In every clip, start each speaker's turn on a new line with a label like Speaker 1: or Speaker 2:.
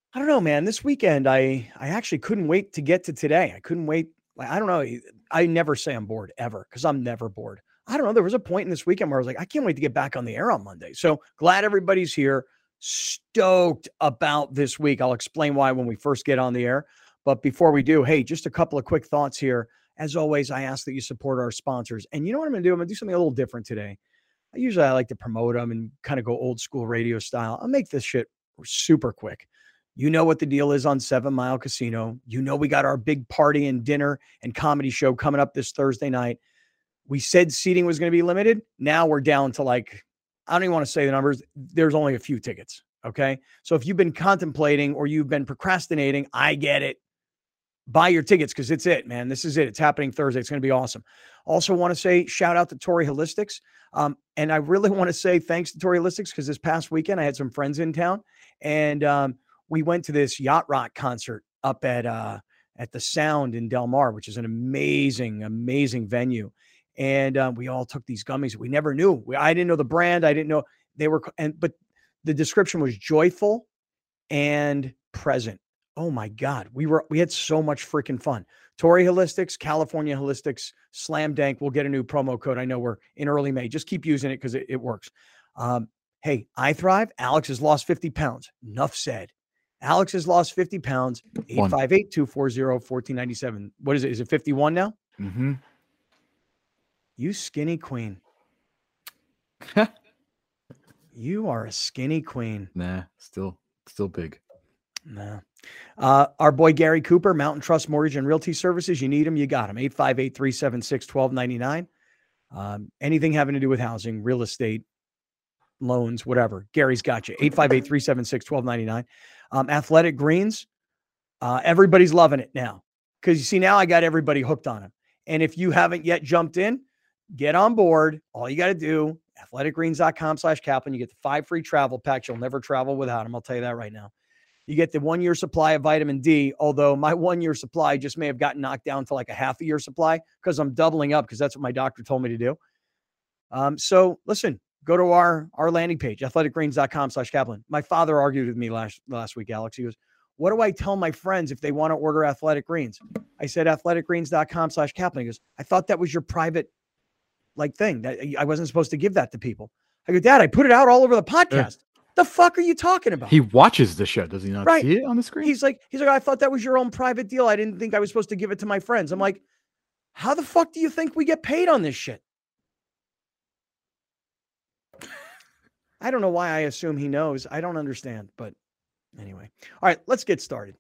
Speaker 1: I don't know, man. This weekend, I actually couldn't wait to get to today. I couldn't wait. Like, I don't know. I never say I'm bored ever because I'm never bored. I don't know. There was a point in this weekend where I was like, I can't wait to get back on the air on Monday. So glad everybody's here. Stoked about this week. I'll explain why when we first get on the air. But before we do, hey, just a couple of quick thoughts here. As always, I ask that you support our sponsors. And you know what I'm going to do? I'm going to do something a little different today. I like to promote them and kind of go old school radio style. I'll make this shit super quick. You know what the deal is on 7 Mile Casino. You know we got our big party and dinner and comedy show coming up this Thursday night. We said seating was going to be limited. Now we're down to like, I don't even want to say the numbers. There's only a few tickets, okay? So if you've been contemplating or you've been procrastinating, I get it. Buy your tickets because it's it, man. This is it. It's happening Thursday. It's going to be awesome. Also want to say shout out to Torrey Holistics. And I really want to say thanks to Torrey Holistics because this past weekend I had some friends in town and we went to this yacht rock concert up at the Sound in Del Mar, which is an amazing, amazing venue. And we all took these gummies. We never knew. I didn't know the brand. I didn't know they were. But the description was joyful and present. Oh my God, we had so much freaking fun. Torrey Holistics, California Holistics, Slam Dank. We'll get a new promo code. I know we're in early May. Just keep using it because it works. Hey, I Thrive. Alex has lost 50 pounds. Enough said. Alex has lost 50 pounds. 858-240-1497. What is it? Is it 51 now?
Speaker 2: Mm-hmm.
Speaker 1: You skinny queen. You are a skinny queen.
Speaker 2: Nah, still big.
Speaker 1: Nah. Our boy Gary Cooper, Mountain Trust Mortgage and Realty Services. You need him, you got him. 858-376-1299. Anything having to do with housing, real estate, loans, whatever. Gary's got you. 858-376-1299. Athletic Greens. Everybody's loving it now because you see now I got everybody hooked on him. And if you haven't yet jumped in, get on board. All you got to do, athleticgreens.com/Kaplan. You get the 5 free travel packs. You'll never travel without them. I'll tell you that right now. You get the 1 year supply of vitamin D, although my 1 year supply just may have gotten knocked down to like a half a year supply because I'm doubling up because that's what my doctor told me to do. So listen, go to our landing page, athleticgreens.com/Kaplan. My father argued with me last week, Alex. He goes, what do I tell my friends if they want to order Athletic Greens? I said, athleticgreens.com/Kaplan. He goes, I thought that was your private thing that I wasn't supposed to give that to people. I go, Dad, I put it out all over the podcast. The fuck are you talking about?
Speaker 2: He watches the show. Does he not see it on the screen?
Speaker 1: He's like, I thought that was your own private deal. I didn't think I was supposed to give it to my friends. I'm like, how the fuck do you think we get paid on this shit? I don't know why I assume he knows. I don't understand, but anyway. All right, let's get started.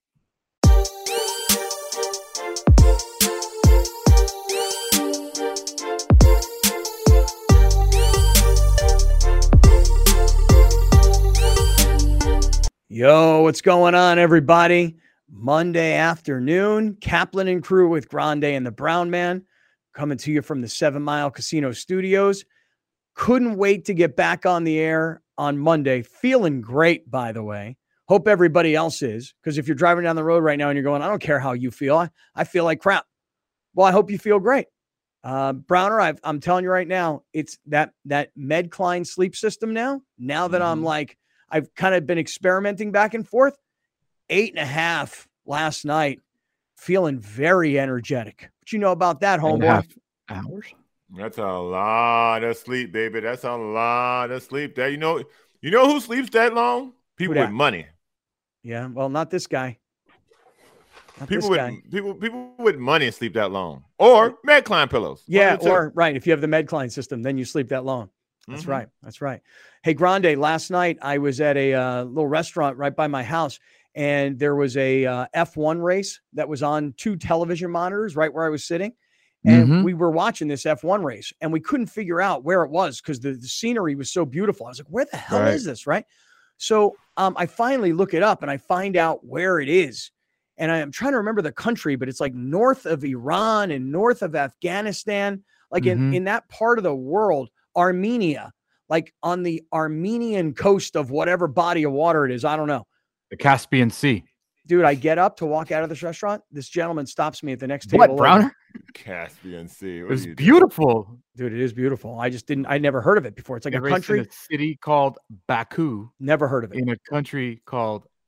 Speaker 1: Yo, what's going on, everybody? Monday afternoon, Kaplan and crew with Grande and the Brown Man coming to you from the 7 Mile Casino Studios. Couldn't wait to get back on the air on Monday. Feeling great, by the way. Hope everybody else is, because if you're driving down the road right now and you're going, I don't care how you feel. I feel like crap. Well, I hope you feel great. Browner, I'm telling you right now, it's that Medcline sleep system now. Now that I'm like, I've kind of been experimenting back and forth. 8.5 last night, feeling very energetic. What you know about that, homeboy?
Speaker 2: 8.5 hours?
Speaker 3: That's a lot of sleep, baby. That's a lot of sleep. That you know who sleeps that long? People with money.
Speaker 1: Yeah, well, not this guy.
Speaker 3: People with money sleep that long, or Medcline pillows.
Speaker 1: Yeah, or right. If you have the Medcline system, then you sleep that long. That's right. That's right. Hey, Grande, last night I was at a little restaurant right by my house, and there was a F1 race that was on 2 television monitors right where I was sitting. And we were watching this F1 race, and we couldn't figure out where it was because the scenery was so beautiful. I was like, where the hell is this, right? So I finally look it up, and I find out where it is. And I'm trying to remember the country, but it's like north of Iran and north of Afghanistan, like in that part of the world. Armenia, like on the Armenian coast of whatever body of water it is. I don't know.
Speaker 2: The Caspian Sea.
Speaker 1: Dude, I get up to walk out of this restaurant. This gentleman stops me at the next table.
Speaker 2: What, Browner?
Speaker 3: Caspian Sea.
Speaker 2: It was beautiful.
Speaker 1: Dude, it is beautiful. I never heard of it before. It's like a country.
Speaker 2: In a city called Baku.
Speaker 1: Never heard of it.
Speaker 2: In a country called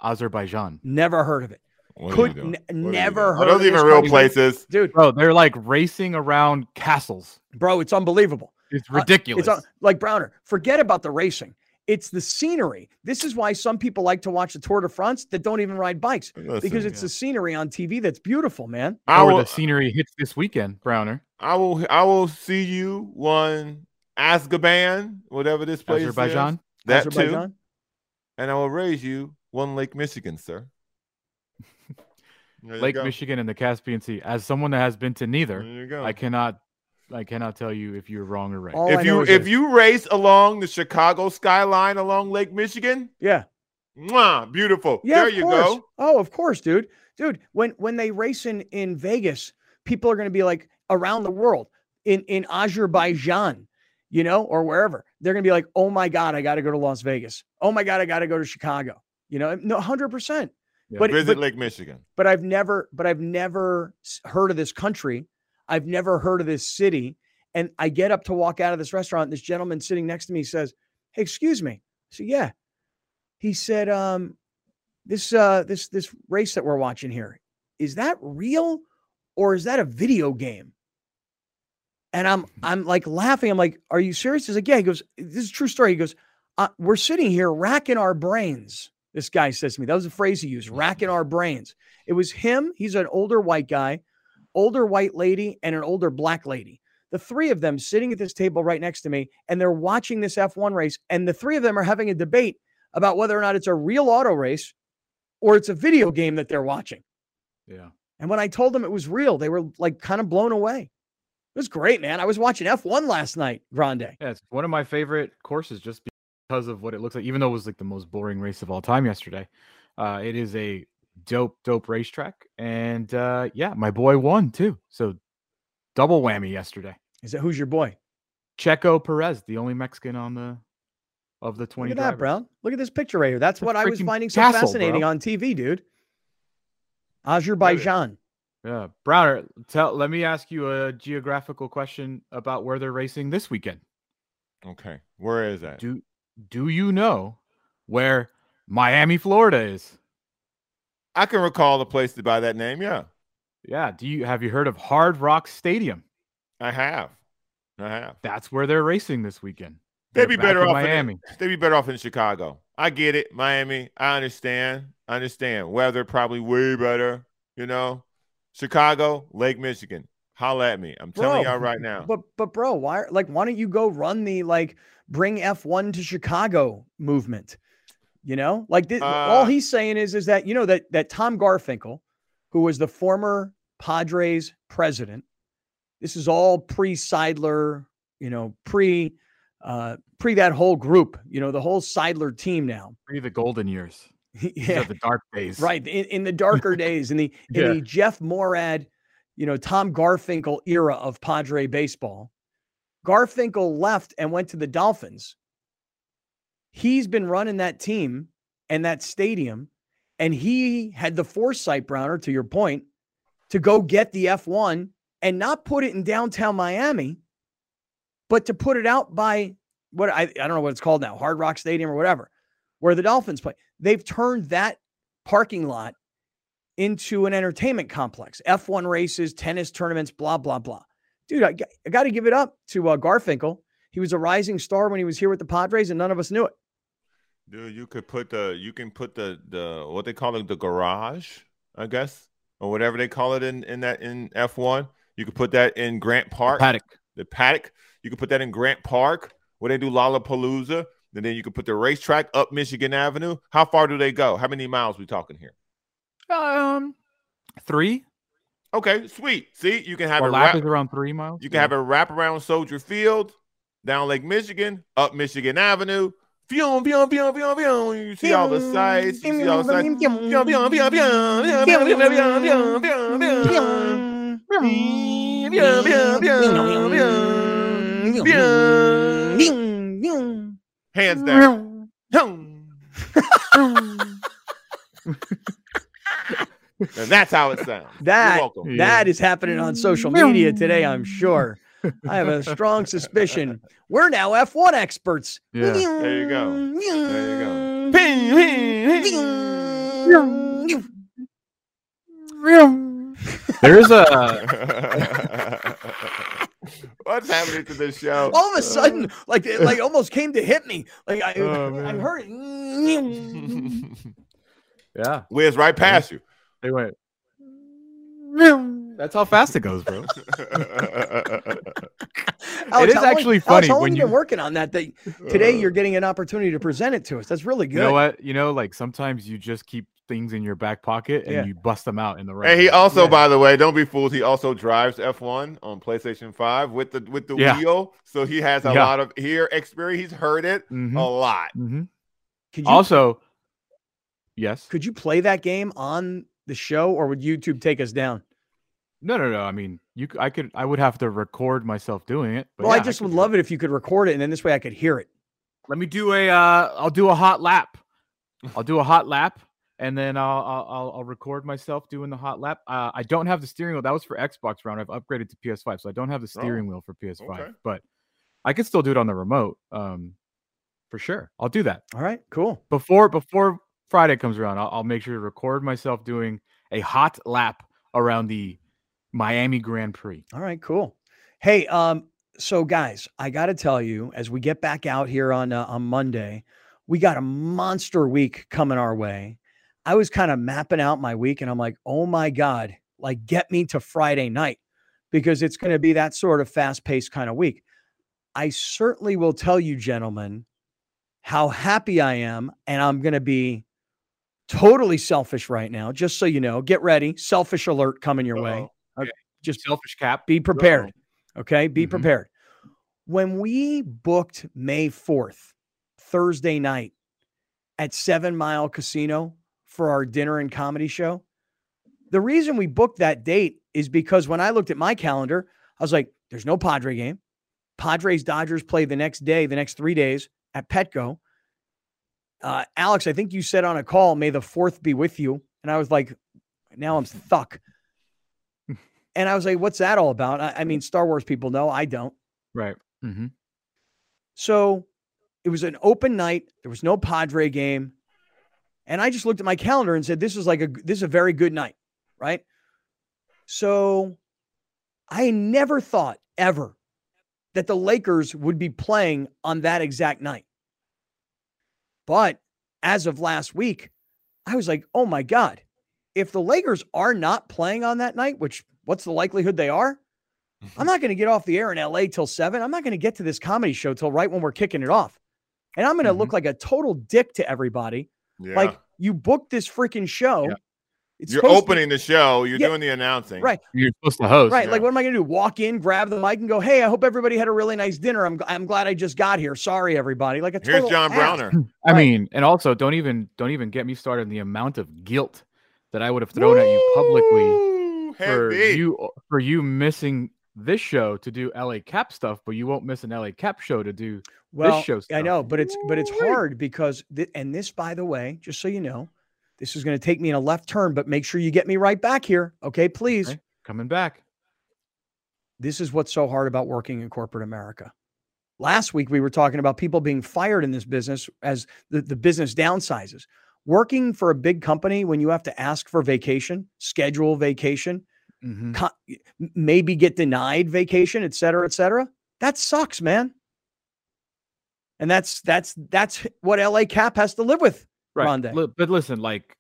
Speaker 2: Azerbaijan.
Speaker 1: Never heard of it. Never heard.
Speaker 3: Are those even real places,
Speaker 1: dude?
Speaker 2: Bro, they're like racing around castles.
Speaker 1: Bro, it's unbelievable.
Speaker 2: It's ridiculous.
Speaker 1: It's like Browner. Forget about the racing. It's the scenery. This is why some people like to watch the Tour de France that don't even ride bikes, because it's the scenery on TV that's beautiful, man.
Speaker 2: The scenery hits this weekend, Browner.
Speaker 3: I will see you one Azkaban, whatever this place
Speaker 2: Azerbaijan.
Speaker 3: is. That
Speaker 1: Azerbaijan.
Speaker 3: too. And I will raise you one Lake Michigan, sir.
Speaker 2: Lake Michigan and the Caspian Sea. As someone that has been to neither,
Speaker 3: there you go.
Speaker 2: I cannot tell you if you're wrong or right.
Speaker 3: If you race along the Chicago skyline along Lake Michigan,
Speaker 1: yeah,
Speaker 3: beautiful.
Speaker 1: Yeah,
Speaker 3: there you go.
Speaker 1: Oh, of course, dude. When they race in Vegas, people are going to be like around the world in Azerbaijan, or wherever. They're going to be like, oh my God, I got to go to Las Vegas. Oh my God, I got to go to Chicago. No, 100%.
Speaker 3: Yeah. But visit Lake Michigan.
Speaker 1: But I've never heard of this country. I've never heard of this city. And I get up to walk out of this restaurant. And this gentleman sitting next to me says, "Hey, excuse me." I said, "Yeah." He said, this race that we're watching here, is that real or is that a video game? And I'm like laughing. I'm like, "Are you serious?" He's like, "Yeah." He goes, "This is a true story." He goes, "We're sitting here racking our brains." This guy says to me, that was the phrase he used, racking our brains. It was him. He's an older white guy, older white lady, and an older black lady. The three of them sitting at this table right next to me, and they're watching this F1 race. And the three of them are having a debate about whether or not it's a real auto race or it's a video game that they're watching.
Speaker 2: Yeah.
Speaker 1: And when I told them it was real, they were like kind of blown away. It was great, man. I was watching F1 last night, Grande.
Speaker 2: Yeah, it's one of my favorite courses just because of what it looks like, even though it was like the most boring race of all time yesterday. It is a dope racetrack. And yeah, my boy won too. So double whammy yesterday.
Speaker 1: Who's your boy?
Speaker 2: Checo Perez, the only Mexican of the 20
Speaker 1: Look at
Speaker 2: drivers.
Speaker 1: that, Brown. Look at this picture right here. That's what I was finding so fascinating on TV, dude. Azerbaijan.
Speaker 2: Yeah. Browner, let me ask you a geographical question about where they're racing this weekend.
Speaker 3: Okay. Where is that?
Speaker 2: Do you know where Miami, Florida is?
Speaker 3: I can recall the place by that name, yeah.
Speaker 2: Yeah. Have you heard of Hard Rock Stadium?
Speaker 3: I have.
Speaker 2: That's where they're racing this weekend.
Speaker 3: They'd be better off
Speaker 2: Miami.
Speaker 3: They'd be better off in Chicago. I get it. Miami. I understand. Weather probably way better, Chicago, Lake Michigan. Holla at me. I'm telling y'all right now.
Speaker 1: But bro, why don't you go run the bring F1 to Chicago movement? All he's saying is that that Tom Garfinkel, who was the former Padres president. This is all pre-Seidler, pre that whole group, the whole Seidler team now.
Speaker 2: Pre the golden years.
Speaker 1: Yeah,
Speaker 2: the dark days.
Speaker 1: Right. In the darker days, in the Jeff Morad, Tom Garfinkel era of Padre baseball. Garfinkel left and went to the Dolphins. He's been running that team and that stadium, and he had the foresight, Browner, to your point, to go get the F1 and not put it in downtown Miami, but to put it out by what I don't know what it's called now, Hard Rock Stadium or whatever, where the Dolphins play. They've turned that parking lot into an entertainment complex. F1 races, tennis tournaments, blah, blah, blah. Dude, I got to give it up to Garfinkel. He was a rising star when he was here with the Padres, and none of us knew it.
Speaker 3: Dude, you can put the what they call it, the garage, I guess, or whatever they call it in F1. You could put that in Grant Park. The paddock. You could put that in Grant Park where they do Lollapalooza. And then you could put the racetrack up Michigan Avenue. How far do they go? How many miles we talking here?
Speaker 2: 3.
Speaker 3: Okay, sweet. See, you can have
Speaker 2: lap is around 3 miles.
Speaker 3: You can have a wrap around Soldier Field, down Lake Michigan, up Michigan Avenue. You see all the sights. You see all the sights. Hands down. And that's how it sounds.
Speaker 1: That is happening on social media today, I'm sure. I have a strong suspicion. We're now F1 experts.
Speaker 3: Yeah. There you go.
Speaker 2: There is a
Speaker 3: what's happening to this show?
Speaker 1: All of a sudden, like it like almost came to hit me. Like I heard it.
Speaker 2: Yeah.
Speaker 3: Whiz right past you.
Speaker 2: They went. That's how fast it goes, bro.
Speaker 1: Alex,
Speaker 2: it is actually funny
Speaker 1: how long
Speaker 2: when
Speaker 1: you been working on that. Today you're getting an opportunity to present it to us. That's really good.
Speaker 2: You know what? Like sometimes you just keep things in your back pocket and you bust them out in the right.
Speaker 3: And he also, by the way, don't be fooled. He also drives F1 on PlayStation 5 with the wheel, so he has a lot of experience. He's heard it a lot.
Speaker 2: Could you, yes.
Speaker 1: Could you play that game on the show, or would YouTube take us down?
Speaker 2: No. I mean, I would have to record myself doing it. But
Speaker 1: I just would love it if you could record it, and then this way I could hear it.
Speaker 2: Let me do I'll do a hot lap. I'll do a hot lap, and then I'll record myself doing the hot lap. I don't have the steering wheel. That was for Xbox Round. I've upgraded to PS5, so I don't have the steering wheel for PS5. But I can still do it on the remote. For sure, I'll do that.
Speaker 1: All right, cool.
Speaker 2: Before Friday comes around, I'll make sure to record myself doing a hot lap around the Miami Grand Prix.
Speaker 1: All right, cool. Hey, so guys, I got to tell you, as we get back out here on Monday, we got a monster week coming our way. I was kind of mapping out my week, and I'm like, oh my God, like get me to Friday night, because it's going to be that sort of fast-paced kind of week. I certainly will tell you, gentlemen, how happy I am, and I'm going to be totally selfish right now, just so you know. Get ready. Selfish alert coming your way. Okay.
Speaker 2: Just selfish cap.
Speaker 1: Be prepared. Okay. Be prepared. When we booked May 4th, Thursday night at 7 Mile Casino for our dinner and comedy show, the reason we booked that date is because when I looked at my calendar, I was like, there's no Padre game. Padres Dodgers play the next 3 days at Petco. Alex, I think you said on a call, may the 4th be with you. And I was like, now I'm stuck. And I was like, what's that all about? I mean, Star Wars people know, I don't.
Speaker 2: Right.
Speaker 1: So it was an open night. There was no Padre game. And I just looked at my calendar and said, this is a very good night. Right. So I never thought ever that the Lakers would be playing on that exact night. But as of last week, I was like, oh my God, if the Lakers are not playing on that night, which what's the likelihood they are? I'm not going to get off the air in LA till 7. I'm not going to get to this comedy show till right when we're kicking it off. And I'm going to look like a total dick to everybody. Yeah. Like, you booked this freaking show. Yeah.
Speaker 3: You're opening the show. You're doing the announcing.
Speaker 1: Right.
Speaker 2: You're supposed to host.
Speaker 1: Right. Yeah. Like, what am I going to do? Walk in, grab the mic, and go, hey, I hope everybody had a really nice dinner. I'm glad I just got here. Sorry, everybody. Like,
Speaker 3: here's John Browner.
Speaker 2: I mean, and also don't even get me started on the amount of guilt that I would have thrown at you publicly for you missing this show to do LA Cap stuff, but you won't miss an LA Cap show to do this show stuff.
Speaker 1: I know, but it's hard because this, by the way, just so you know, this is going to take me in a left turn, but make sure you get me right back here. Okay, please. Okay.
Speaker 2: Coming back.
Speaker 1: This is what's so hard about working in corporate America. Last week, we were talking about people being fired in this business as the business downsizes. Working for a big company, when you have to ask for vacation, schedule vacation, maybe get denied vacation, et cetera, that sucks, man. And that's what LA Cap has to live with.
Speaker 2: Right.
Speaker 1: Rondé.
Speaker 2: But listen, like,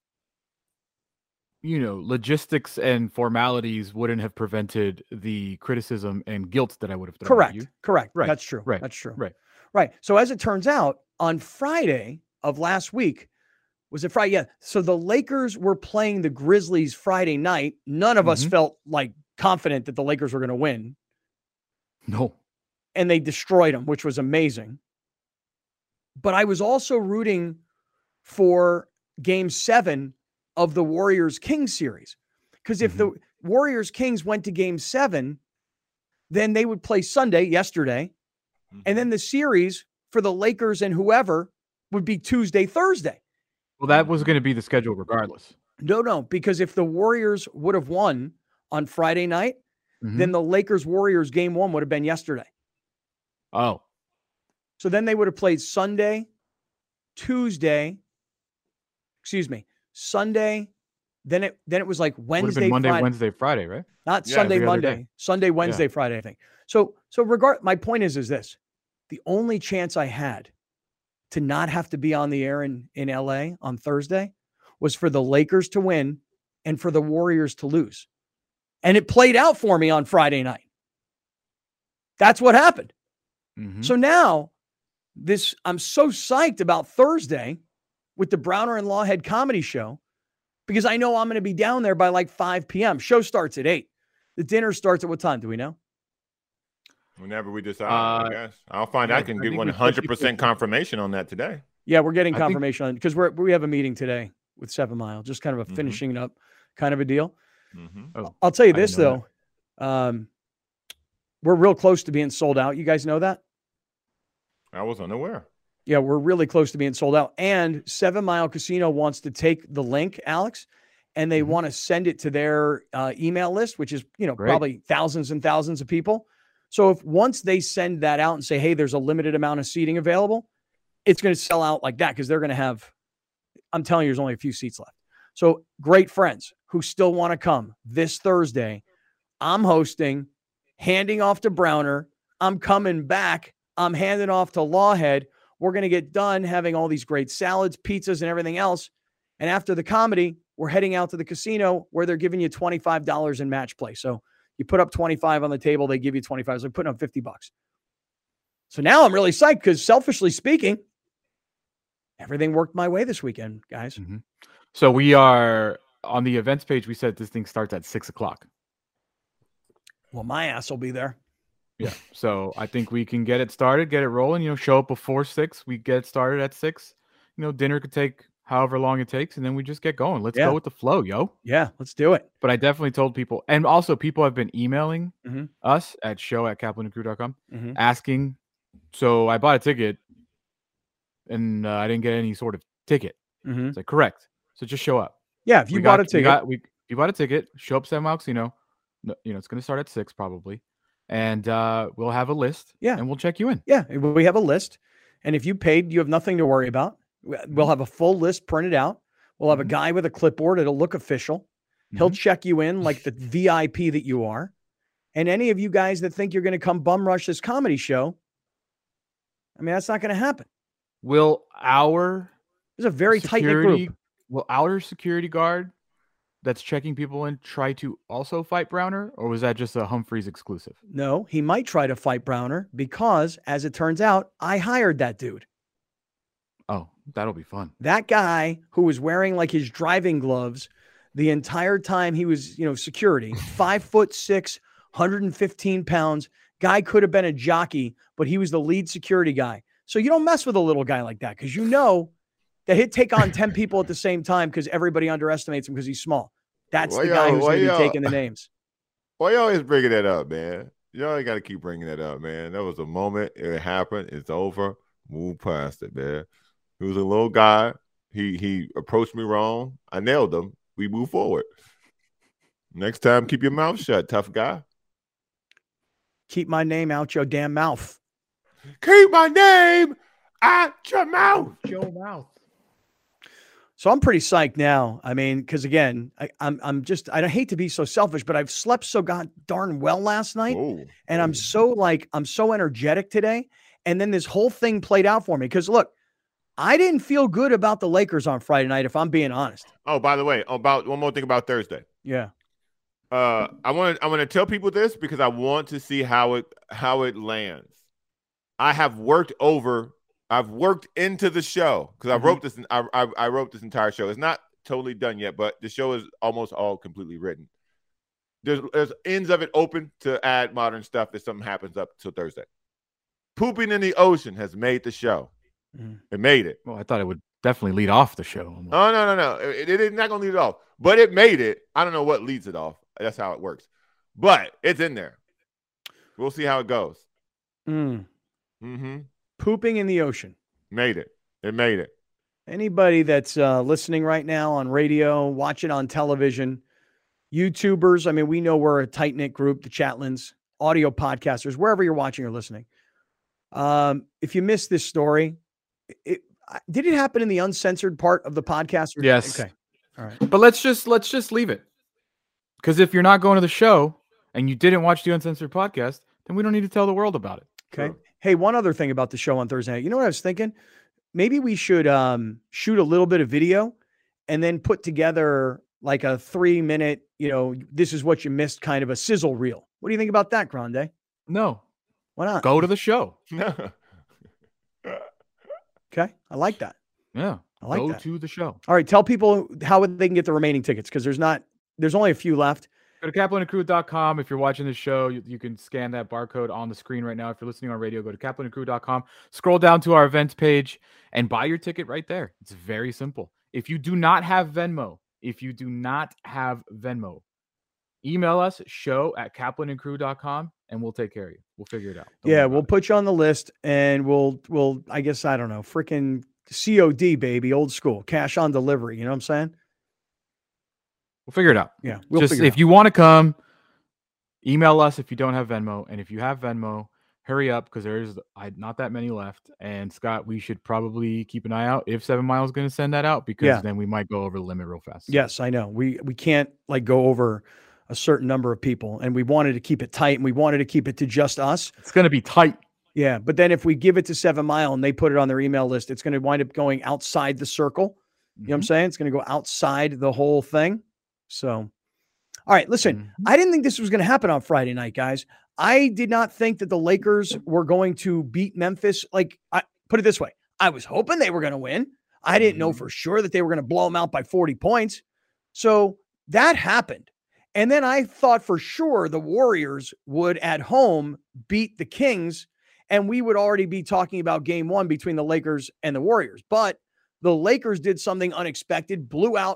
Speaker 2: logistics and formalities wouldn't have prevented the criticism and guilt that I would have thrown at you.
Speaker 1: Correct.
Speaker 2: Right.
Speaker 1: That's true.
Speaker 2: Right.
Speaker 1: That's true.
Speaker 2: Right.
Speaker 1: So as it turns out, on Friday of last week, was it Friday? Yeah. So the Lakers were playing the Grizzlies Friday night. None of us felt like confident that the Lakers were going to win.
Speaker 2: No.
Speaker 1: And they destroyed them, which was amazing. But I was also rooting for Game 7 of the Warriors-Kings series. Because if the Warriors-Kings went to Game 7, then they would play Sunday, yesterday, and then the series for the Lakers and whoever would be Tuesday, Thursday.
Speaker 2: Well, that was going to be the schedule regardless.
Speaker 1: No, because if the Warriors would have won on Friday night, then the Lakers-Warriors Game 1 would have been yesterday.
Speaker 2: Oh.
Speaker 1: So then they would have played Sunday, Tuesday, Sunday. Then it was like Wednesday,
Speaker 2: Monday,
Speaker 1: Friday.
Speaker 2: Wednesday, Friday, right?
Speaker 1: Not Sunday, Monday. Sunday, Wednesday, Friday, I think. So my point is this. The only chance I had to not have to be on the air in LA on Thursday was for the Lakers to win and for the Warriors to lose. And it played out for me on Friday night. That's what happened. Mm-hmm. So now I'm so psyched about Thursday with the Browner and Lawhead comedy show because I know I'm going to be down there by like 5 p.m. Show starts at 8. The dinner starts at what time? Do we know?
Speaker 3: Whenever we decide, I guess. I'll find I can get 100% confirmation on that today.
Speaker 1: Yeah, we're getting confirmation on because we have a meeting today with 7 Mile, just kind of a finishing up kind of a deal. Mm-hmm. I'll tell you this though. We're real close to being sold out. You guys know that?
Speaker 3: I was unaware.
Speaker 1: Yeah, we're really close to being sold out. And 7 Mile Casino wants to take the link, Alex, and they want to send it to their email list, which is, probably thousands and thousands of people. So if once they send that out and say, hey, there's a limited amount of seating available, it's going to sell out like that because they're going to have, I'm telling you, there's only a few seats left. So great friends who still want to come this Thursday, I'm hosting, handing off to Browner. I'm coming back. I'm handing off to Lawhead. We're going to get done having all these great salads, pizzas, and everything else. And after the comedy, we're heading out to the casino where they're giving you $25 in match play. So you put up 25 on the table, they give you 25. So they're putting up $50. So now I'm really psyched because selfishly speaking, everything worked my way this weekend, guys.
Speaker 2: Mm-hmm. So we are on the events page. We said this thing starts at 6:00.
Speaker 1: Well, my ass will be there.
Speaker 2: Yeah. So I think we can get it started, get it rolling, show up before 6. We get started at 6. Dinner could take however long it takes, and then we just get going. Let's go with the flow, yo.
Speaker 1: Yeah, let's do it.
Speaker 2: But I definitely told people, and also people have been emailing us at show@kaplanandcrew.com asking. So I bought a ticket, and I didn't get any sort of ticket. It's like, correct. So just show up.
Speaker 1: Yeah, if you bought a ticket.
Speaker 2: You bought a ticket, show up 7 Mile Casino. It's going to start at 6 probably. And we'll have a list. Yeah. And we'll check you in.
Speaker 1: Yeah, we have a list. And if you paid, you have nothing to worry about. We'll have a full list printed out. We'll have a guy with a clipboard. It'll look official. He'll check you in like the VIP that you are. And any of you guys that think you're going to come bum rush this comedy show, I mean, that's not going to happen.
Speaker 2: There's
Speaker 1: a very tight-knit group.
Speaker 2: Will our security guard that's checking people in try to also fight Browner, or was that just a Humphreys exclusive?
Speaker 1: No, he might try to fight Browner because, as it turns out, I hired that dude.
Speaker 2: Oh, that'll be fun.
Speaker 1: That guy who was wearing like his driving gloves the entire time he was, security, 5'6", 115 pounds. Guy could have been a jockey, but he was the lead security guy. So you don't mess with a little guy like that because that he'd take on 10 people at the same time because everybody underestimates him because he's small. That's the guy who's going to be taking the names.
Speaker 3: Why you always bringing that up, man? You always got to keep bringing that up, man. That was a moment. It happened. It's over. Move past it, man. He was a little guy. He approached me wrong. I nailed him. We move forward. Next time, keep your mouth shut, tough guy.
Speaker 1: Keep my name out your damn mouth.
Speaker 3: Keep my name out your mouth.
Speaker 2: Your mouth.
Speaker 1: So I'm pretty psyched now. I mean, because again, I hate to be so selfish, but I've slept so darn well last night, and I'm so energetic today. And then this whole thing played out for me because look, I didn't feel good about the Lakers on Friday night, if I'm being honest.
Speaker 3: Oh, by the way, about one more thing about Thursday.
Speaker 1: Yeah.
Speaker 3: I want to tell people this because I want to see how it lands. I've worked into the show because I wrote this. I wrote this entire show. It's not totally done yet, but the show is almost all completely written. There's ends of it open to add modern stuff if something happens up till Thursday. Pooping in the ocean has made the show. It made it.
Speaker 2: Well, I thought it would definitely lead off the show.
Speaker 3: Oh, no. It is not going to lead it off, but it made it. I don't know what leads it off. That's how it works. But it's in there. We'll see how it goes.
Speaker 1: Pooping in the ocean.
Speaker 3: Made it. It made it.
Speaker 1: Anybody that's listening right now on radio, watching on television, YouTubers, I mean, we know we're a tight-knit group, the Chatlins, audio podcasters, wherever you're watching or listening. If you missed this story, did it happen in the uncensored part of the podcast?
Speaker 2: Yes.
Speaker 1: Okay. All right.
Speaker 2: But let's just leave it. Because if you're not going to the show and you didn't watch the Uncensored podcast, then we don't need to tell the world about it.
Speaker 1: Okay. Sure. Hey, one other thing about the show on Thursday night. You know what I was thinking? Maybe we should shoot a little bit of video and then put together like a 3-minute, this is what you missed kind of a sizzle reel. What do you think about that, Grande?
Speaker 2: No.
Speaker 1: Why not?
Speaker 2: Go to the show.
Speaker 1: Okay. I like that.
Speaker 2: Yeah.
Speaker 1: I like that.
Speaker 2: Go to the show.
Speaker 1: All right. Tell people how they can get the remaining tickets because there's only a few left.
Speaker 2: Go to kaplanandcrew.com. If you're watching the show, you can scan that barcode on the screen right now. If you're listening on radio, go to kaplanandcrew.com. Scroll down to our events page and buy your ticket right there. It's very simple. If you do not have Venmo, email us show@kaplanandcrew.com and we'll take care of you. We'll figure it out.
Speaker 1: We'll put you on the list and we'll I guess, I don't know, freaking COD, baby, old school, cash on delivery. You know what I'm saying?
Speaker 2: We'll figure it out.
Speaker 1: Yeah.
Speaker 2: If you want to come, email us if you don't have Venmo. And if you have Venmo, hurry up because there's not that many left. And Scott, we should probably keep an eye out if 7 Mile is going to send that out because then we might go over the limit real fast.
Speaker 1: Yes, I know. We can't go over a certain number of people and we wanted to keep it tight and we wanted to keep it to just us.
Speaker 2: It's going to be tight.
Speaker 1: Yeah. But then if we give it to 7 Mile and they put it on their email list, it's going to wind up going outside the circle. You know what I'm saying? It's going to go outside the whole thing. So, all right, listen, I didn't think this was going to happen on Friday night, guys. I did not think that the Lakers were going to beat Memphis. Like, I put it this way. I was hoping they were going to win. I didn't know for sure that they were going to blow them out by 40 points. So that happened. And then I thought for sure the Warriors would at home beat the Kings and we would already be talking about game 1 between the Lakers and the Warriors. But the Lakers did something unexpected, blew out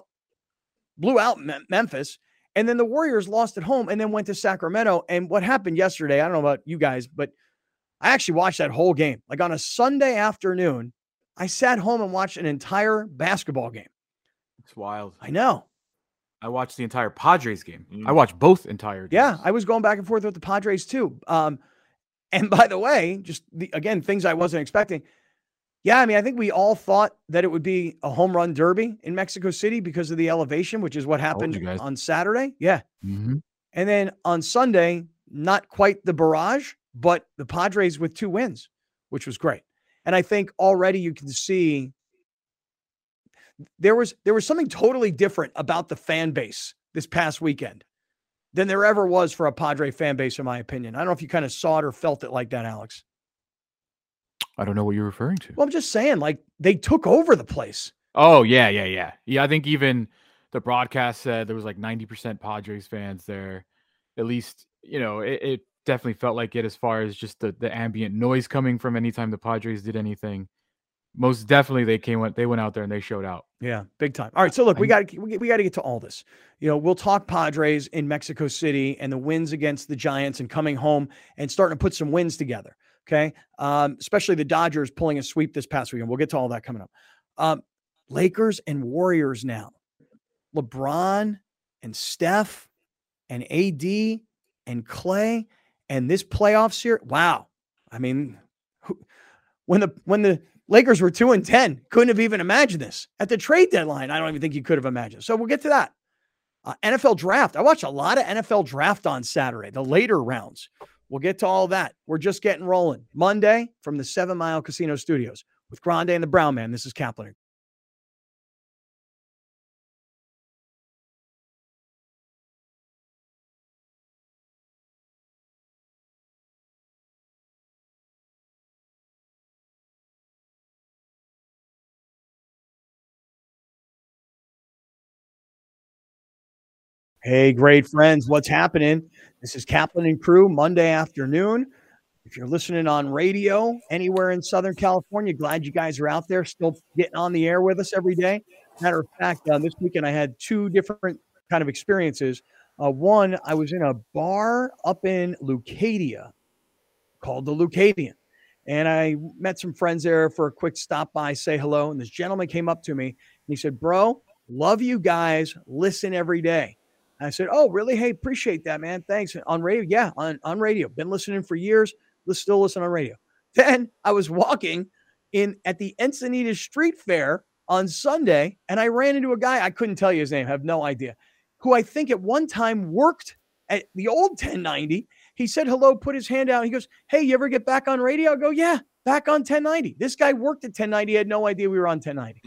Speaker 1: Memphis, and then the Warriors lost at home and then went to Sacramento. And what happened yesterday, I don't know about you guys, but I actually watched that whole game. Like on a Sunday afternoon, I sat home and watched an entire basketball game.
Speaker 2: It's wild.
Speaker 1: I know.
Speaker 2: I watched the entire Padres game. I watched both entire games.
Speaker 1: Yeah, I was going back and forth with the Padres too. And by the way, again, things I wasn't expecting. Yeah, I mean, I think we all thought that it would be a home run derby in Mexico City because of the elevation, which is what happened on Saturday. Yeah.
Speaker 2: Mm-hmm.
Speaker 1: And then on Sunday, not quite the barrage, but the Padres with 2 wins, which was great. And I think already you can see there was something totally different about the fan base this past weekend than there ever was for a Padre fan base, in my opinion. I don't know if you kind of saw it or felt it like that, Alex.
Speaker 2: I don't know what you're referring to.
Speaker 1: Well, I'm just saying, like, they took over the place.
Speaker 2: Oh, yeah. Yeah, I think even the broadcast said there was like 90% Padres fans there. At least, it definitely felt like it as far as just the ambient noise coming from anytime the Padres did anything. Most definitely they went out there and they showed out.
Speaker 1: Yeah, big time. All right, so look, we got to get to all this. We'll talk Padres in Mexico City and the wins against the Giants and coming home and starting to put some wins together. Okay. Especially the Dodgers pulling a sweep this past weekend. We'll get to all that coming up. Lakers and Warriors now. LeBron and Steph and AD and Clay and this playoff series. Wow. I mean, when the Lakers were 2-10, couldn't have even imagined this. At the trade deadline, I don't even think you could have imagined. So we'll get to that. NFL draft. I watched a lot of NFL draft on Saturday, the later rounds. We'll get to all that. We're just getting rolling. Monday from the 7 Mile Casino Studios with Grande and the Brown Man. This is Kaplan. Hey, great friends. What's happening? This is Kaplan and Crew Monday afternoon. If you're listening on radio anywhere in Southern California, glad you guys are out there still getting on the air with us every day. Matter of fact, this weekend I had 2 different kind of experiences. One, I was in a bar up in Leucadia called the Leucadian. And I met some friends there for a quick stop by, say hello. And this gentleman came up to me and he said, "Bro, love you guys. Listen every day." I said, "Oh, really? Hey, appreciate that, man. Thanks." On radio? Yeah, on radio. Been listening for years. Still listen on radio. Then I was walking at the Encinitas Street Fair on Sunday, and I ran into a guy, I couldn't tell you his name, have no idea, who I think at one time worked at the old 1090. He said hello, put his hand out. He goes, hey, you ever get back on radio? I go, yeah, back on 1090. This guy worked at 1090. He had no idea we were on 1090.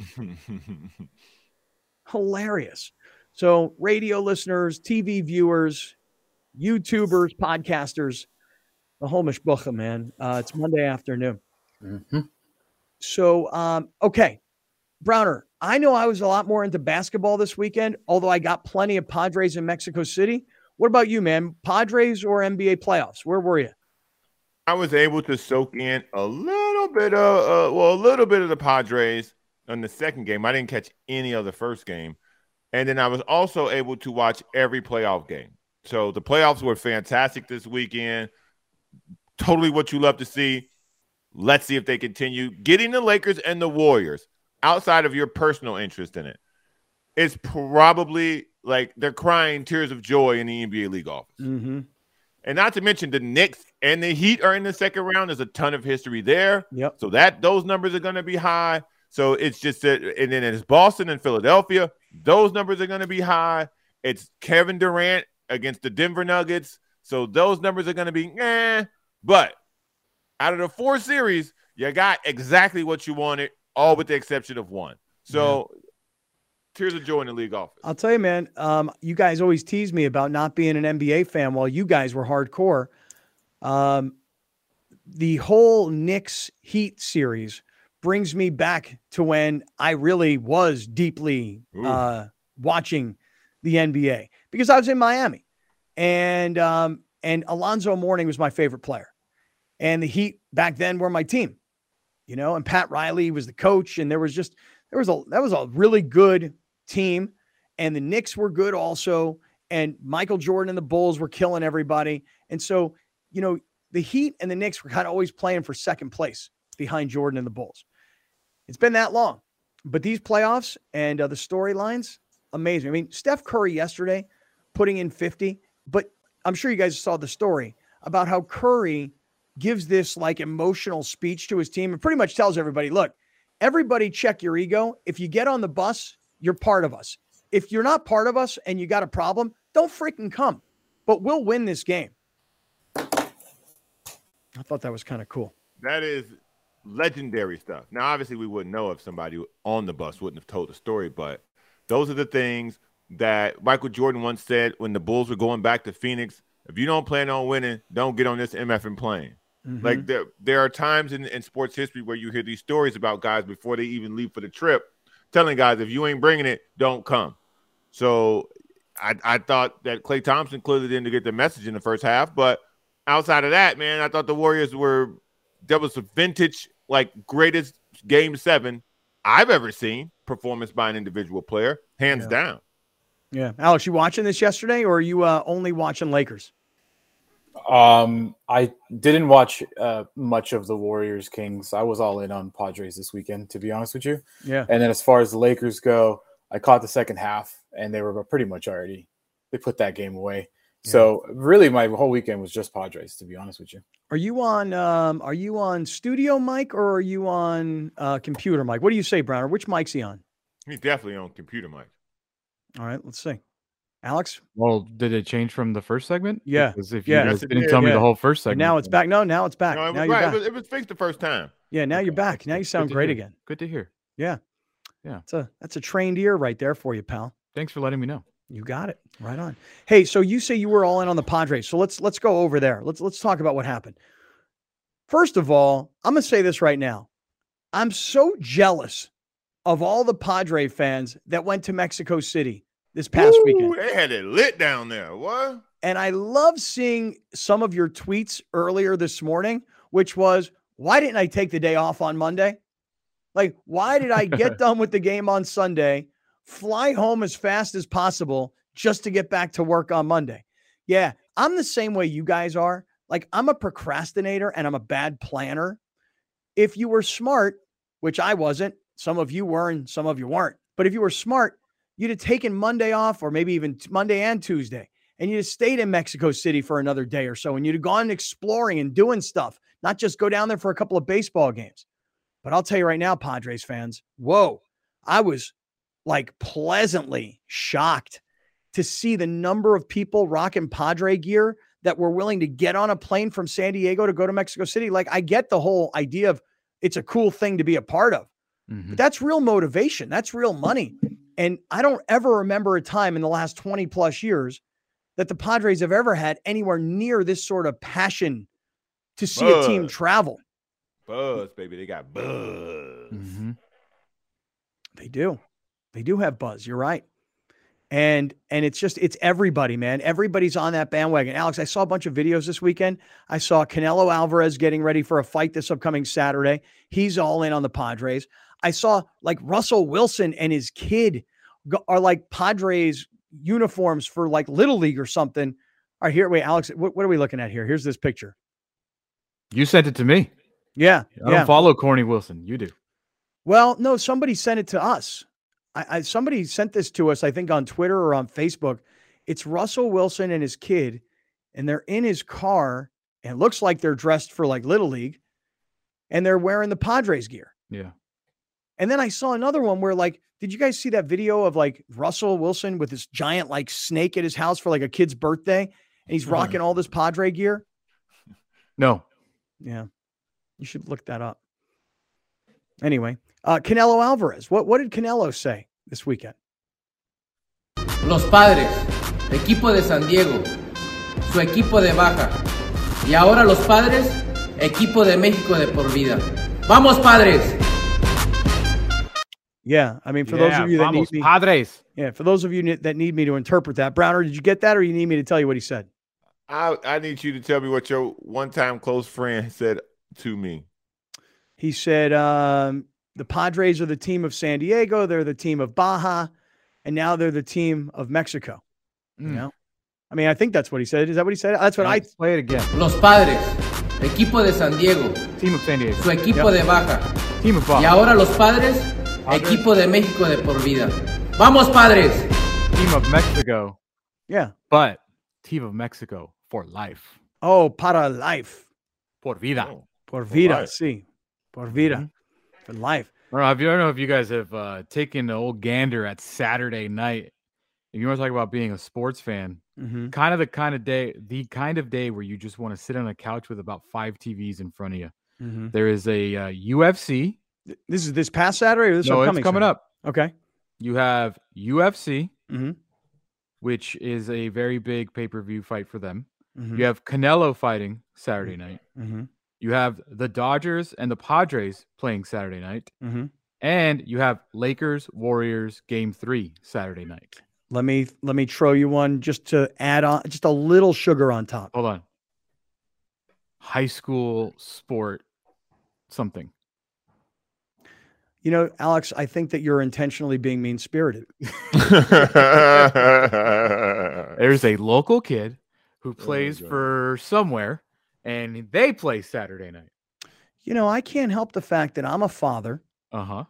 Speaker 1: Hilarious. So radio listeners, TV viewers, YouTubers, podcasters, the whole mishbucha, man. It's Monday afternoon.
Speaker 4: Mm-hmm.
Speaker 1: So, okay. Browner, I know I was a lot more into basketball this weekend, although I got plenty of Padres in Mexico City. What about you, man? Padres or NBA playoffs? Where were you?
Speaker 3: I was able to soak in a little bit of the Padres on the second game. I didn't catch any of the first game. And then I was also able to watch every playoff game. So the playoffs were fantastic this weekend. Totally what you love to see. Let's see if they continue. Getting the Lakers and the Warriors, outside of your personal interest in it, it's probably like they're crying tears of joy in the NBA league office.
Speaker 1: Mm-hmm.
Speaker 3: And not to mention the Knicks and the Heat are in the second round. There's a ton of history there.
Speaker 1: Yep.
Speaker 3: So those numbers are going to be high. So it's just that, and then it's Boston and Philadelphia. Those numbers are going to be high. It's Kevin Durant against the Denver Nuggets. So those numbers are going to be But out of the 4 series, you got exactly what you wanted, all with the exception of one. So tears of joy in the league office.
Speaker 1: I'll tell you, man, you guys always tease me about not being an NBA fan while you guys were hardcore. The whole Knicks Heat series brings me back to when I really was deeply watching the NBA, because I was in Miami, and Alonzo Mourning was my favorite player, and the Heat back then were my team, and Pat Riley was the coach, and that was a really good team, and the Knicks were good also, and Michael Jordan and the Bulls were killing everybody, and so the Heat and the Knicks were kind of always playing for second place behind Jordan and the Bulls. It's been that long, but these playoffs and the storylines, amazing. I mean, Steph Curry yesterday putting in 50, but I'm sure you guys saw the story about how Curry gives this like emotional speech to his team and pretty much tells everybody, look, everybody check your ego. If you get on the bus, you're part of us. If you're not part of us and you got a problem, don't freaking come, but we'll win this game. I thought that was kind of cool.
Speaker 3: That is legendary stuff. Now, obviously, we wouldn't know if somebody on the bus wouldn't have told the story, but those are the things that Michael Jordan once said when the Bulls were going back to Phoenix. If you don't plan on winning, don't get on this MFing plane. Mm-hmm. Like there are times in sports history where you hear these stories about guys before they even leave for the trip, telling guys, if you ain't bringing it, don't come. So I thought that Klay Thompson clearly didn't get the message in the first half, but outside of that, man, I thought the Warriors that was a vintage, like, greatest Game 7 I've ever seen performance by an individual player, hands down.
Speaker 1: Yeah. Alex, you watching this yesterday, or are you only watching Lakers?
Speaker 4: I didn't watch much of the Warriors Kings. I was all in on Padres this weekend, to be honest with you.
Speaker 1: Yeah.
Speaker 4: And then as far as the Lakers go, I caught the second half, and they were pretty much they put that game away. Yeah. So really, my whole weekend was just Padres, to be honest with you.
Speaker 1: Are you on studio mic or are you on computer mic? What do you say, Browner? Which mic's he on?
Speaker 3: He's definitely on computer mic.
Speaker 1: All right, let's see. Alex?
Speaker 2: Well, did it change from the first segment?
Speaker 1: Yeah.
Speaker 2: Because if you guys didn't tell me the whole first segment.
Speaker 1: And now it's back. No, now it's back.
Speaker 3: No,
Speaker 1: now you're back.
Speaker 3: It was fixed the first time.
Speaker 1: Yeah, now you're back. Now you sound great again.
Speaker 2: Good to hear.
Speaker 1: Yeah.
Speaker 2: Yeah.
Speaker 1: That's a trained ear right there for you, pal.
Speaker 2: Thanks for letting me know.
Speaker 1: You got it. Right on. Hey, so you say you were all in on the Padres. So let's go over there. Let's talk about what happened. First of all, I'm going to say this right now. I'm so jealous of all the Padre fans that went to Mexico City this past weekend.
Speaker 3: They had it lit down there. What?
Speaker 1: And I love seeing some of your tweets earlier this morning, which was, why didn't I take the day off on Monday? Like, why did I get done with the game on Sunday, fly home as fast as possible just to get back to work on Monday? Yeah, I'm the same way you guys are. Like, I'm a procrastinator and I'm a bad planner. If you were smart, which I wasn't, some of you were and some of you weren't, but if you were smart, you'd have taken Monday off, or maybe even Monday and Tuesday, and you'd have stayed in Mexico City for another day or so, and you'd have gone exploring and doing stuff, not just go down there for a couple of baseball games. But I'll tell you right now, Padres fans, whoa, I was like pleasantly shocked to see the number of people rocking Padre gear that were willing to get on a plane from San Diego to go to Mexico City. Like, I get the whole idea of it's a cool thing to be a part of, but that's real motivation. That's real money. And I don't ever remember a time in the last 20 plus years that the Padres have ever had anywhere near this sort of passion to see a team travel.
Speaker 3: Buzz, baby. They got buzz.
Speaker 1: They do. They do have buzz. You're right. And it's everybody, man. Everybody's on that bandwagon. Alex, I saw a bunch of videos this weekend. I saw Canelo Alvarez getting ready for a fight this upcoming Saturday. He's all in on the Padres. I saw like Russell Wilson and his kid are like Padres uniforms for like Little League or something. All right, here, wait, Alex, what are we looking at here? Here's this picture.
Speaker 2: You sent it to me.
Speaker 1: Yeah.
Speaker 2: I don't follow Corny Wilson. You do.
Speaker 1: Well, no, somebody sent it to us. Somebody sent this to us, I think on Twitter or on Facebook. It's Russell Wilson and his kid, and they're in his car, and it looks like they're dressed for like Little League, and they're wearing the Padres gear.
Speaker 2: Yeah.
Speaker 1: And then I saw another one where, like, did you guys see that video of like Russell Wilson with this giant like snake at his house for like a kid's birthday, and he's rocking all this Padre gear?
Speaker 2: No.
Speaker 1: Yeah. You should look that up. Anyway, Canelo Alvarez. What did Canelo say this weekend?
Speaker 5: Los Padres, equipo de San Diego, su equipo de Baja. Y ahora los Padres, equipo de México de por vida. ¡Vamos, Padres!
Speaker 1: Yeah, I mean, for those of you that need me,
Speaker 2: Padres.
Speaker 1: Yeah, for those of you that need me to interpret that, Browner, did you get that, or you need me to tell you what he said?
Speaker 3: I need you to tell me what your one-time close friend said to me.
Speaker 1: He said, the Padres are the team of San Diego. They're the team of Baja. And now they're the team of Mexico. You know? I mean, I think that's what he said. Is that what he said? That's what I
Speaker 2: play it again.
Speaker 5: Los Padres, equipo de San Diego.
Speaker 2: Team of San Diego.
Speaker 5: Su equipo de Baja.
Speaker 2: Team of Baja.
Speaker 5: Y ahora los Padres, equipo de México de por vida. ¡Vamos, Padres!
Speaker 2: Team of Mexico.
Speaker 1: Yeah.
Speaker 2: But Team of Mexico for life.
Speaker 1: Oh, para life.
Speaker 2: Por vida.
Speaker 3: Oh,
Speaker 1: Por vida,
Speaker 3: life.
Speaker 1: sí. Por vida. For life.
Speaker 2: I don't know if you guys have taken the old gander at Saturday night. If you want to talk about being a sports fan, the kind of day where you just want to sit on a couch with about 5 TVs in front of you. There is a UFC.
Speaker 1: This is this past Saturday or this
Speaker 2: No,
Speaker 1: upcoming
Speaker 2: it's coming
Speaker 1: Saturday?
Speaker 2: up.
Speaker 1: Okay.
Speaker 2: You have UFC, which is a very big pay-per-view fight for them. You have Canelo fighting Saturday night. You have the Dodgers and the Padres playing Saturday night. And you have Lakers Warriors Game 3 Saturday night.
Speaker 1: Let me throw you one just to add on, just a little sugar on top.
Speaker 2: Hold on. High school sport something.
Speaker 1: You know, Alex, I think that you're intentionally being mean-spirited.
Speaker 2: There's a local kid who plays for somewhere, and they play Saturday night.
Speaker 1: You know, I can't help the fact that I'm a father
Speaker 3: Oh.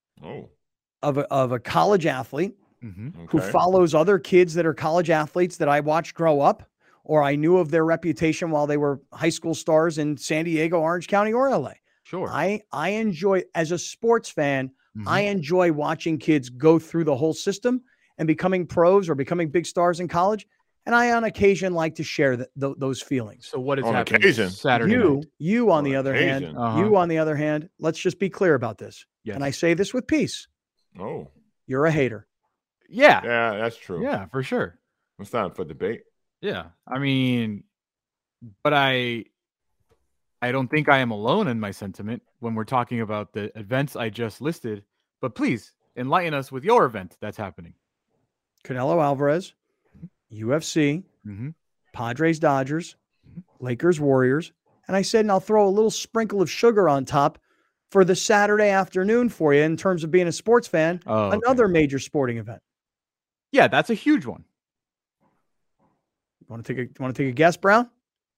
Speaker 1: of a college athlete who
Speaker 3: Okay.
Speaker 1: follows other kids that are college athletes that I watched grow up, or I knew of their reputation while they were high school stars in San Diego, Orange County, or LA.
Speaker 2: Sure.
Speaker 1: I enjoy, as a sports fan, I enjoy watching kids go through the whole system and becoming pros or becoming big stars in college. And I, on occasion, like to share those feelings.
Speaker 2: So what is
Speaker 3: On
Speaker 2: happening
Speaker 3: occasion.
Speaker 2: Saturday night?
Speaker 1: You on
Speaker 3: On
Speaker 1: the other hand,
Speaker 3: occasion.
Speaker 1: you on the other hand, let's just be clear about this.
Speaker 2: Yes.
Speaker 1: And I say this with peace.
Speaker 3: Oh.
Speaker 1: You're a hater.
Speaker 2: Yeah.
Speaker 3: Yeah, that's true.
Speaker 2: Yeah, for sure.
Speaker 3: It's not for debate.
Speaker 2: Yeah. I mean, but I don't think I am alone in my sentiment when we're talking about the events I just listed. But please enlighten us with your event that's happening.
Speaker 1: Canelo Alvarez, UFC, Padres, Dodgers, Lakers, Warriors. And I said, and I'll throw a little sprinkle of sugar on top for the Saturday afternoon for you in terms of being a sports fan.
Speaker 2: Oh, okay.
Speaker 1: Another major sporting event.
Speaker 2: Yeah, that's a huge one.
Speaker 1: You want to take a guess, Brown?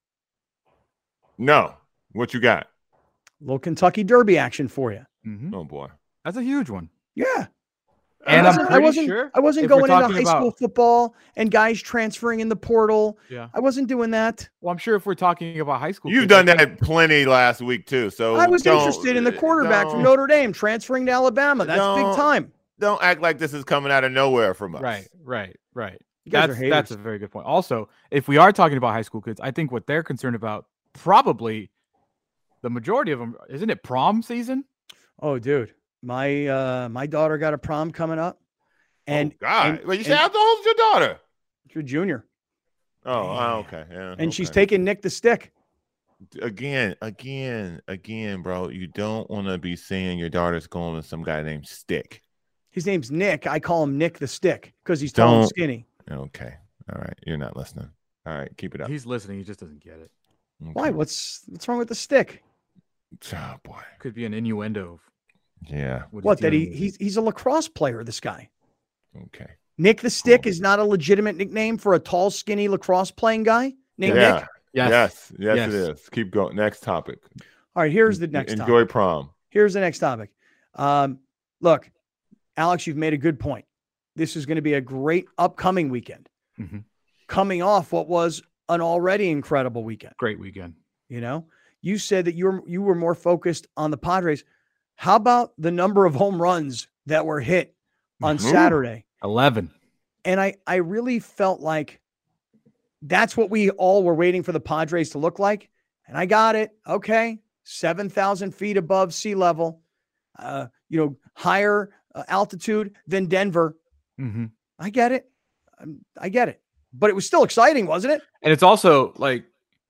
Speaker 3: No. What you got?
Speaker 1: A little Kentucky Derby action for you.
Speaker 3: Oh boy.
Speaker 2: That's a huge one.
Speaker 1: Yeah.
Speaker 2: And
Speaker 1: I wasn't
Speaker 2: if
Speaker 1: going
Speaker 2: we're
Speaker 1: into
Speaker 2: talking
Speaker 1: high school football and guys transferring in the portal.
Speaker 2: Yeah.
Speaker 1: I wasn't doing that.
Speaker 2: Well, I'm sure if we're talking about high school,
Speaker 3: You've done that plenty last week too. So
Speaker 1: I was interested in the quarterback from Notre Dame transferring to Alabama. That's big time.
Speaker 3: don't act like this is coming out of nowhere from us.
Speaker 2: Right.
Speaker 1: That's
Speaker 2: a very good point. Also, if we are talking about high school kids, I think what they're concerned about, probably the majority of them, isn't it prom season?
Speaker 1: Oh, dude, my daughter got a prom coming up, and
Speaker 3: Well, you say how old is your daughter?
Speaker 1: She's a junior.
Speaker 3: Oh, okay, yeah,
Speaker 1: and she's taking Nick the Stick.
Speaker 3: Again, bro. You don't want to be saying your daughter's going with some guy named Stick.
Speaker 1: His name's Nick. I call him Nick the Stick because he's tall and skinny.
Speaker 3: Okay. All right. You're not listening. All right. Keep it up.
Speaker 2: He's listening. He just doesn't get it.
Speaker 3: Okay.
Speaker 1: Why? What's wrong with the stick?
Speaker 3: Oh, boy.
Speaker 2: Could be an innuendo.
Speaker 3: Yeah.
Speaker 1: What that he's a lacrosse player, this guy.
Speaker 3: Okay.
Speaker 1: Nick the Stick is not a legitimate nickname for a tall, skinny lacrosse playing guy named Nick?
Speaker 3: Yes, it is. Keep going. Next topic.
Speaker 1: All right, here's the next topic.
Speaker 3: Enjoy prom.
Speaker 1: Here's the next topic. Look, Alex, you've made a good point. This is going to be a great upcoming weekend.
Speaker 2: Mm-hmm.
Speaker 1: Coming off what was an already incredible weekend.
Speaker 2: Great weekend.
Speaker 1: You know, you said that you were more focused on the Padres. How about the number of home runs that were hit on Saturday?
Speaker 2: 11.
Speaker 1: And I really felt like that's what we all were waiting for the Padres to look like. And I got it. Okay. 7,000 feet above sea level, higher altitude than Denver.
Speaker 2: Mm-hmm.
Speaker 1: I get it. I get it. But it was still exciting, wasn't it?
Speaker 2: And it's also like,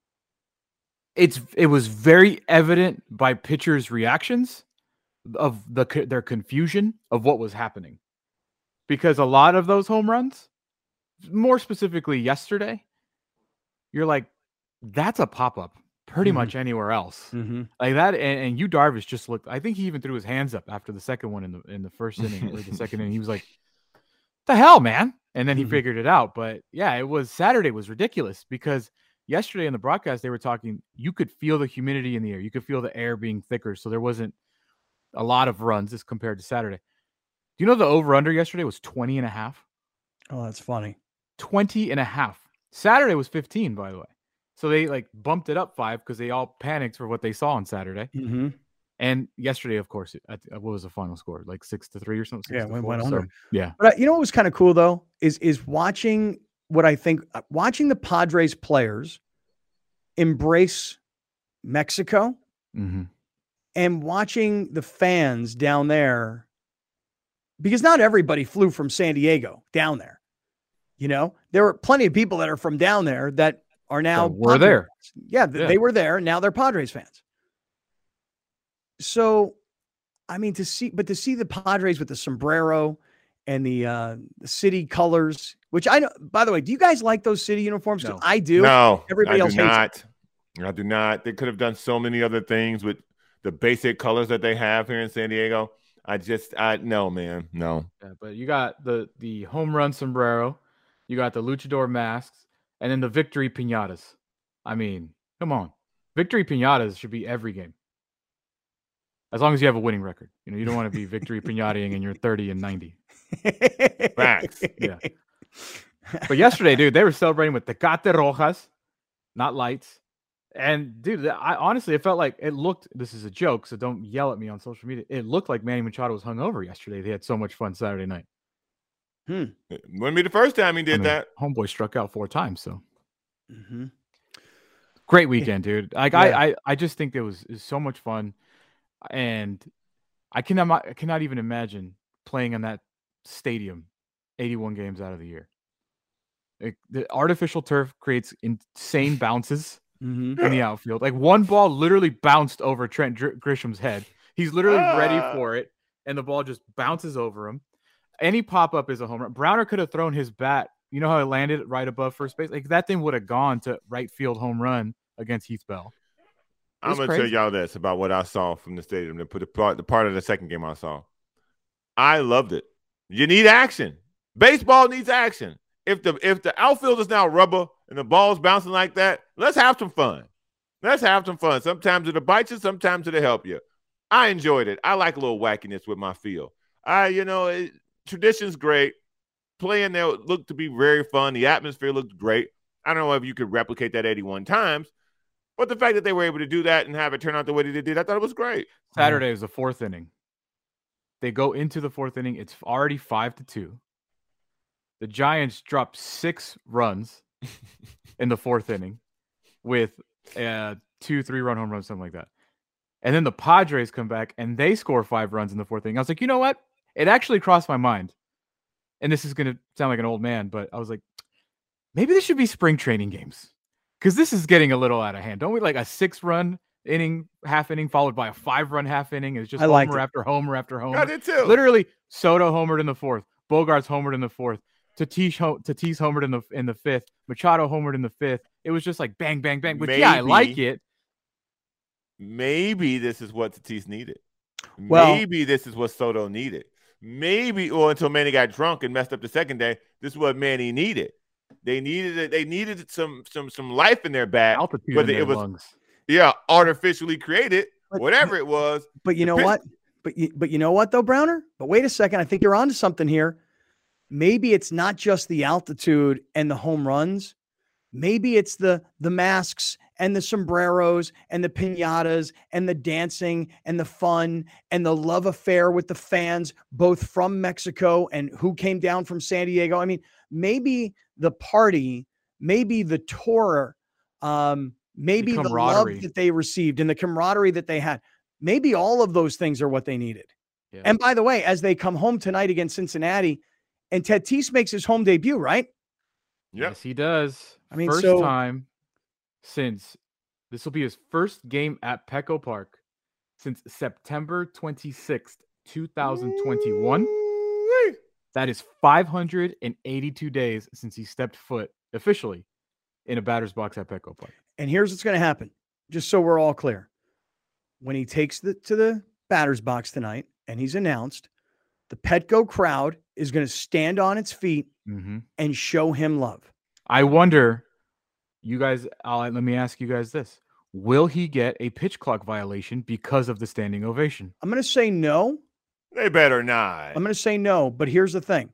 Speaker 2: it was very evident by pitchers' reactions of their confusion of what was happening. Because a lot of those home runs, more specifically yesterday, you're like, that's a pop-up pretty much anywhere else.
Speaker 1: Mm-hmm.
Speaker 2: Like that, and Yu Darvish just looked, I think he even threw his hands up after the second one in the first inning or the second inning. He was like, the hell, man? And then he figured it out. But yeah, Saturday was ridiculous because yesterday in the broadcast, they were talking, you could feel the humidity in the air. You could feel the air being thicker. So there wasn't a lot of runs as compared to Saturday. Do you know the over-under yesterday was 20.5?
Speaker 1: Oh, that's funny.
Speaker 2: 20.5. Saturday was 15, by the way. So they like bumped it up 5 because they all panicked for what they saw on Saturday.
Speaker 1: Mm-hmm.
Speaker 2: And yesterday, of course, what was the final score? Like 6-3 or something?
Speaker 1: Yeah, went under.
Speaker 2: So, yeah.
Speaker 1: But you know what was kind of cool, though, is watching the Padres players embrace Mexico and watching the fans down there, because not everybody flew from San Diego down there. You know, there were plenty of people that are from down there that are now
Speaker 2: were there.
Speaker 1: Yeah, they were there. Now they're Padres fans. So, I mean, to see the Padres with the sombrero and the city colors, which I know, by the way, do you guys like those city uniforms?
Speaker 2: No.
Speaker 1: I do.
Speaker 3: No,
Speaker 1: everybody else
Speaker 3: hates it. I do not. They could have done so many other things with the basic colors that they have here in San Diego. No, man, no.
Speaker 2: Yeah, but you got the home run sombrero, you got the luchador masks, and then the victory piñatas. I mean, come on. Victory piñatas should be every game. As long as you have a winning record. You know, you don't want to be victory piñataing and you're 30-90.
Speaker 3: Facts.
Speaker 2: Yeah. But yesterday, dude, they were celebrating with Tecate Rojas, not lights. And, dude, honestly, it felt like this is a joke, so don't yell at me on social media. It looked like Manny Machado was hungover yesterday. They had so much fun Saturday night.
Speaker 3: It wouldn't be the first time he did that.
Speaker 2: Homeboy struck out 4 times, so. Great weekend, dude. Like I just think it was so much fun. And I cannot even imagine playing in that stadium 81 games out of the year. The artificial turf creates insane bounces in the outfield. Like one ball literally bounced over Trent Grisham's head. He's literally ready for it, and the ball just bounces over him. Any pop-up is a home run. Browner could have thrown his bat. You know how it landed right above first base? Like that thing would have gone to right field home run against Heath Bell.
Speaker 3: I'm going to tell y'all this about what I saw from the stadium. The part of the second game I saw. I loved it. You need action. Baseball needs action. If the outfield is now rubber and the ball's bouncing like that, let's have some fun. Let's have some fun. Sometimes it'll bite you. Sometimes it'll help you. I enjoyed it. I like a little wackiness with my feel. Tradition's great. Playing there looked to be very fun. The atmosphere looked great. I don't know if you could replicate that 81 times. But the fact that they were able to do that and have it turn out the way they did, I thought it was great.
Speaker 2: Saturday was the 4th inning. They go into the fourth inning. It's already 5-2. The Giants drop 6 runs in the fourth inning with 2-3-run home runs, something like that. And then the Padres come back and they score 5 runs in the fourth inning. I was like, you know what? It actually crossed my mind. And this is going to sound like an old man, but I was like, maybe this should be spring training games because this is getting a little out of hand. Don't we like a 6-run inning, half inning, followed by a 5-run half inning? It's just homer after homer after homer.
Speaker 3: I did too.
Speaker 2: Literally, Soto homered in the fourth. Bogarts homered in the fourth. Tatis homered in the fifth. Machado homered in the fifth. It was just like bang, bang, bang. But yeah, I like it.
Speaker 3: Maybe this is what Tatis needed.
Speaker 1: Well,
Speaker 3: maybe this is what Soto needed. Maybe, or until Manny got drunk and messed up the second day, this is what Manny needed. They needed it. They needed some life in their bat.
Speaker 2: Altitude
Speaker 3: whether
Speaker 2: in their
Speaker 3: it was
Speaker 2: lungs.
Speaker 3: Artificially created, whatever it was.
Speaker 1: But you know what? But you know what though, Browner? But wait a second. I think you're onto something here. Maybe it's not just the altitude and the home runs. Maybe it's the masks and the sombreros and the piñatas and the dancing and the fun and the love affair with the fans, both from Mexico and who came down from San Diego. I mean, maybe the party, maybe the tour, maybe the love that they received and the camaraderie that they had. Maybe all of those things are what they needed. Yeah. And by the way, as they come home tonight against Cincinnati, and Tatis makes his home debut, right?
Speaker 3: Yep.
Speaker 2: Yes, he does.
Speaker 1: I mean,
Speaker 2: first time since this will be his first game at Petco Park since September 26th, 2021. That is 582 days since he stepped foot officially in a batter's box at Petco Park.
Speaker 1: And here's what's going to happen, just so we're all clear. When he takes to the batter's box tonight and he's announced, the Petco crowd is going to stand on its feet and show him love.
Speaker 2: I wonder, you guys, let me ask you guys this. Will he get a pitch clock violation because of the standing ovation?
Speaker 1: I'm going to say no.
Speaker 3: They better not.
Speaker 1: I'm going to say no, but here's the thing.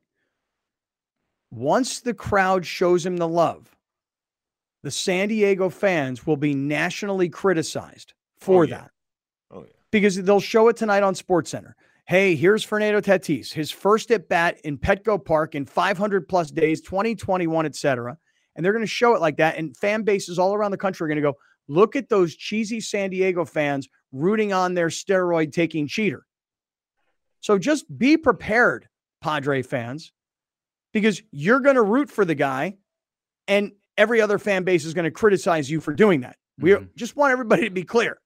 Speaker 1: Once the crowd shows him the love, the San Diego fans will be nationally criticized for that.
Speaker 3: Oh, yeah.
Speaker 1: Because they'll show it tonight on SportsCenter. Hey, here's Fernando Tatis, his first at bat in Petco Park in 500 plus days, 2021, et cetera. And they're going to show it like that. And fan bases all around the country are going to go, look at those cheesy San Diego fans rooting on their steroid taking cheater. So just be prepared, Padre fans, because you're going to root for the guy and every other fan base is going to criticize you for doing that. We just want everybody to be clear.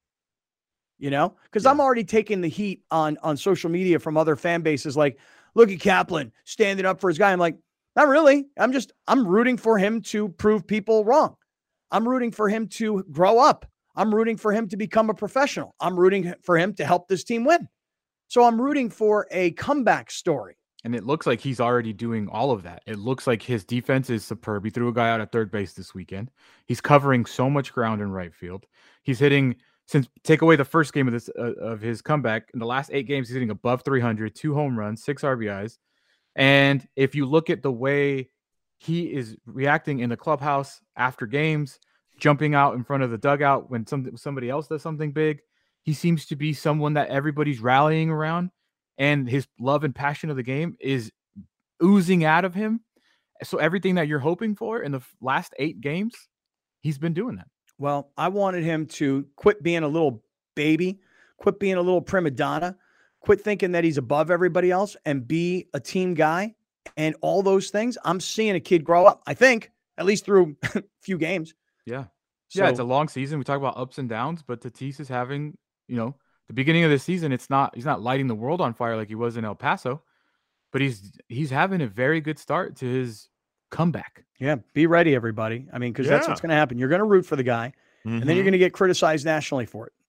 Speaker 1: Because I'm already taking the heat on social media from other fan bases. Like, look at Kaplan standing up for his guy. I'm like, not really. I'm rooting for him to prove people wrong. I'm rooting for him to grow up. I'm rooting for him to become a professional. I'm rooting for him to help this team win. So I'm rooting for a comeback story.
Speaker 2: And it looks like he's already doing all of that. It looks like his defense is superb. He threw a guy out at third base this weekend. He's covering so much ground in right field. He's hitting... Since take away the first game of his comeback, in the last 8 games, he's hitting above 300, 2 home runs, 6 RBIs. And if you look at the way he is reacting in the clubhouse after games, jumping out in front of the dugout when somebody else does something big, he seems to be someone that everybody's rallying around. And his love and passion of the game is oozing out of him. So everything that you're hoping for in the last 8 games, he's been doing that.
Speaker 1: Well, I wanted him to quit being a little baby, quit being a little prima donna, quit thinking that he's above everybody else and be a team guy and all those things. I'm seeing a kid grow up, I think, at least through a few games.
Speaker 2: Yeah. So, it's a long season. We talk about ups and downs, but Tatis is having, the beginning of the season, he's not lighting the world on fire like he was in El Paso, but he's having a very good start to his comeback.
Speaker 1: Yeah, be ready, everybody. I mean, because that's what's going to happen. You're going to root for the guy, and then you're going to get criticized nationally for it.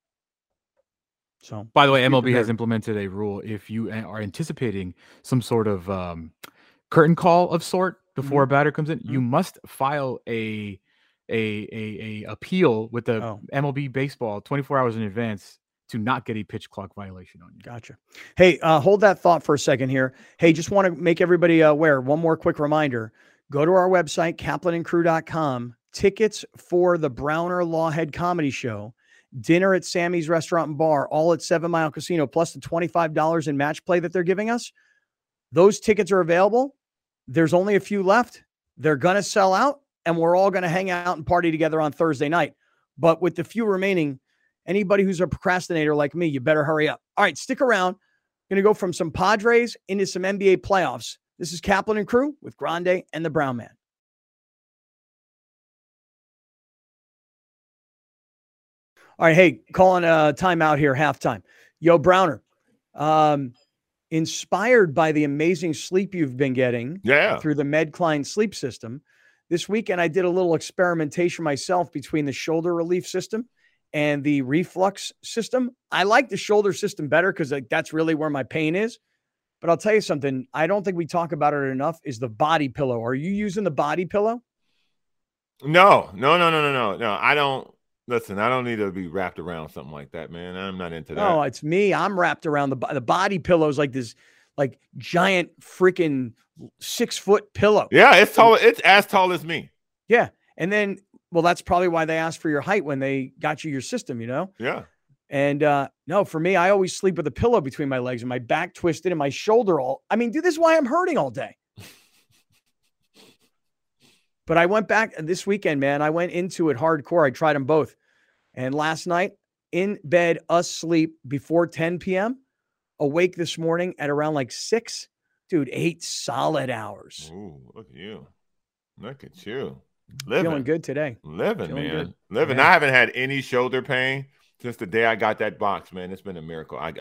Speaker 1: So,
Speaker 2: by the way, MLB has implemented a rule. If you are anticipating some sort of curtain call of sort before a batter comes in, you must file a appeal with the MLB baseball 24 hours in advance to not get a pitch clock violation on you.
Speaker 1: Gotcha. Hey, hold that thought for a second here. Hey, just want to make everybody aware. One more quick reminder. Go to our website, kaplanandcrew.com. Tickets for the Browner Lawhead Comedy Show dinner at Sammy's Restaurant and Bar, all at 7 Mile Casino, plus the $25 in match play that they're giving us. Those tickets are available. There's only a few left. They're going to sell out, and we're all going to hang out and party together on Thursday night. But with the few remaining, anybody who's a procrastinator like me, you better hurry up. All right, stick around. Going to go from some Padres into some NBA playoffs. This is Kaplan and Crew with Grande and the Brown Man. All right, hey, calling a timeout here, halftime. Yo, Browner, inspired by the amazing sleep you've been getting through the MedCline sleep system, this weekend I did a little experimentation myself between the shoulder relief system and the reflux system. I like the shoulder system better because that's really where my pain is. But I'll tell you something, I don't think we talk about it enough, is the body pillow. Are you using the body pillow?
Speaker 3: No. I don't. Listen, I don't need to be wrapped around something like that, man. I'm not into that.
Speaker 1: No, it's me. I'm wrapped around the body pillows like this, like giant freaking 6-foot pillow.
Speaker 3: Yeah, it's tall. It's as tall as me.
Speaker 1: Yeah. And then, well, that's probably why they asked for your height when they got you your system, you know?
Speaker 3: Yeah.
Speaker 1: And no, for me, I always sleep with a pillow between my legs and my back twisted and my shoulder dude, this is why I'm hurting all day. But I went back this weekend, man. I went into it hardcore. I tried them both. And last night, in bed, asleep before 10 p.m., awake this morning at around like 6. Dude, 8 solid hours.
Speaker 3: Ooh, look at you. Look at you. Living.
Speaker 1: Feeling good today.
Speaker 3: Living,
Speaker 1: Feeling
Speaker 3: man.
Speaker 1: good.
Speaker 3: Living.
Speaker 1: Yeah.
Speaker 3: I haven't had any shoulder pain since the day I got that box, man. It's been a miracle. I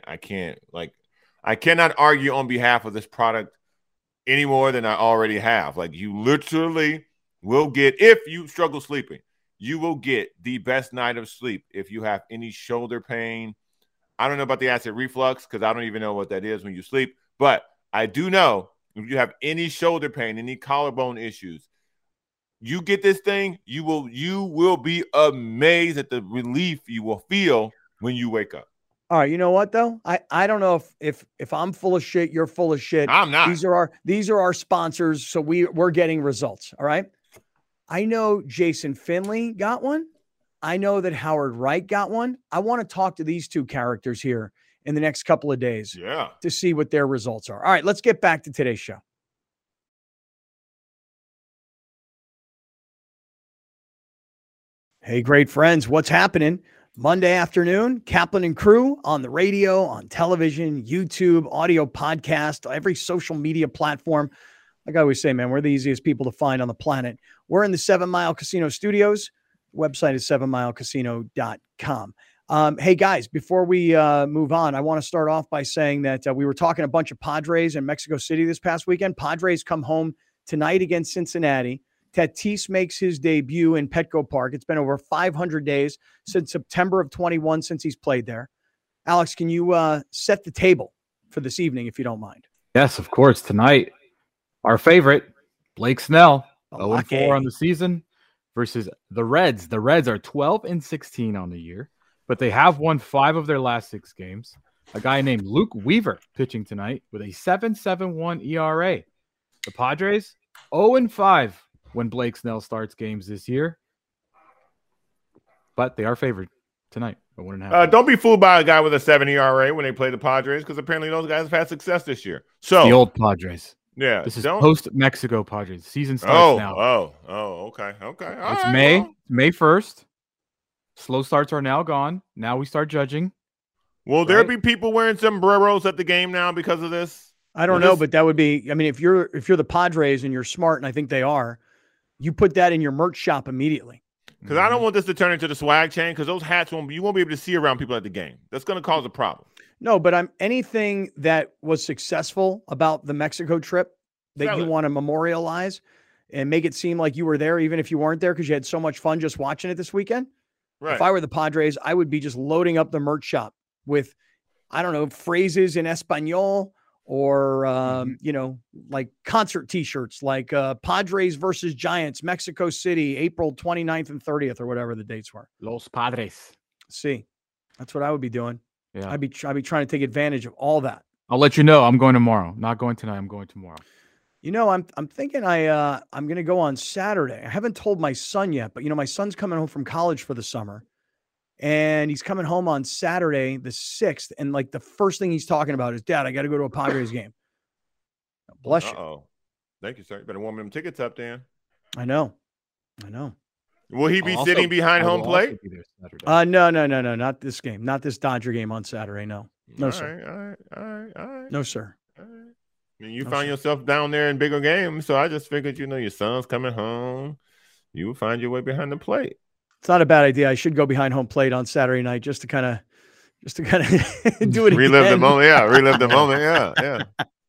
Speaker 3: cannot argue on behalf of this product any more than I already have. Like, you literally will get, if you struggle sleeping, you will get the best night of sleep if you have any shoulder pain. I don't know about the acid reflux because I don't even know what that is when you sleep, but I do know if you have any shoulder pain, any collarbone issues, you get this thing, you will be amazed at the relief you will feel when you wake up.
Speaker 1: All right, you know what though? I don't know if I'm full of shit, you're full of shit.
Speaker 3: I'm not.
Speaker 1: These are our sponsors, so we're getting results. All right. I know Jason Finley got one. I know that Howard Wright got one. I want to talk to these two characters here in the next couple of days to see what their results are. All right, let's get back to today's show. Hey, great friends, what's happening? Monday afternoon, Kaplan and Crew on the radio, on television, YouTube, audio podcast, every social media platform. Like I always say, man, we're the easiest people to find on the planet. We're in the 7 Mile Casino studios. The website is 7milecasino.com. Hey, guys, before we move on, I want to start off by saying that we were talking a bunch of Padres in Mexico City this past weekend. Padres come home tonight against Cincinnati. Tatis makes his debut in Petco Park. It's been over 500 days since September of 21 since he's played there. Alex, can you set the table for this evening, if you don't mind?
Speaker 2: Yes, of course. Tonight, our favorite, Blake Snell, 0-4 on the season versus the Reds. The Reds are 12-16 on the year, but they have won 5 of their last 6 games. A guy named Luke Weaver pitching tonight with a 7.71 ERA. The Padres, 0-5 when Blake Snell starts games this year, but they are favored tonight.
Speaker 3: Don't be fooled by a guy with a 7 ERA when they play the Padres, because apparently those guys have had success this year. So
Speaker 2: the old Padres.
Speaker 3: Yeah,
Speaker 2: this is post-Mexico Padres. Season starts now.
Speaker 3: Okay.
Speaker 2: It's May 1st. Slow starts are now gone. Now we start judging.
Speaker 3: Will there be people wearing sombreros at the game now because of this?
Speaker 1: I don't know, but that would be. I mean, if you're the Padres and you're smart, and I think they are, you put that in your merch shop immediately.
Speaker 3: Because I don't want this to turn into the swag chain, because those hats you won't be able to see around people at the game. That's going to cause a problem.
Speaker 1: No, but anything that was successful about the Mexico trip that you want to memorialize and make it seem like you were there, even if you weren't there, because you had so much fun just watching it this weekend. Right. If I were the Padres, I would be just loading up the merch shop with, I don't know, phrases in Espanol or, like concert T-shirts, like Padres versus Giants, Mexico City, April 29th and 30th, or whatever the dates were.
Speaker 2: Los Padres.
Speaker 1: See, that's what I would be doing.
Speaker 2: Yeah,
Speaker 1: I'd be trying to take advantage of all that.
Speaker 2: I'll let you know. I'm going tomorrow. Not going tonight. I'm going tomorrow.
Speaker 1: You know, I'm thinking I'm going to go on Saturday. I haven't told my son yet, but my son's coming home from college for the summer, And he's coming home on Saturday, the 6th. And like the first thing he's talking about is, Dad, I got to go to a Padres game. Bless you.
Speaker 3: Uh-oh. Thank you, sir. You better warm them tickets up then.
Speaker 1: I know.
Speaker 3: Will he be sitting behind home plate?
Speaker 1: No, not this game. Not this Dodger game on Saturday. No, sir.
Speaker 3: All right.
Speaker 1: No, sir.
Speaker 3: All right. I mean, you find yourself down there in bigger games, so I just figured, your son's coming home. You will find your way behind the plate.
Speaker 1: It's not a bad idea. I should go behind home plate on Saturday night just to kind of do it.
Speaker 3: Relive the moment. Yeah. Relive the moment.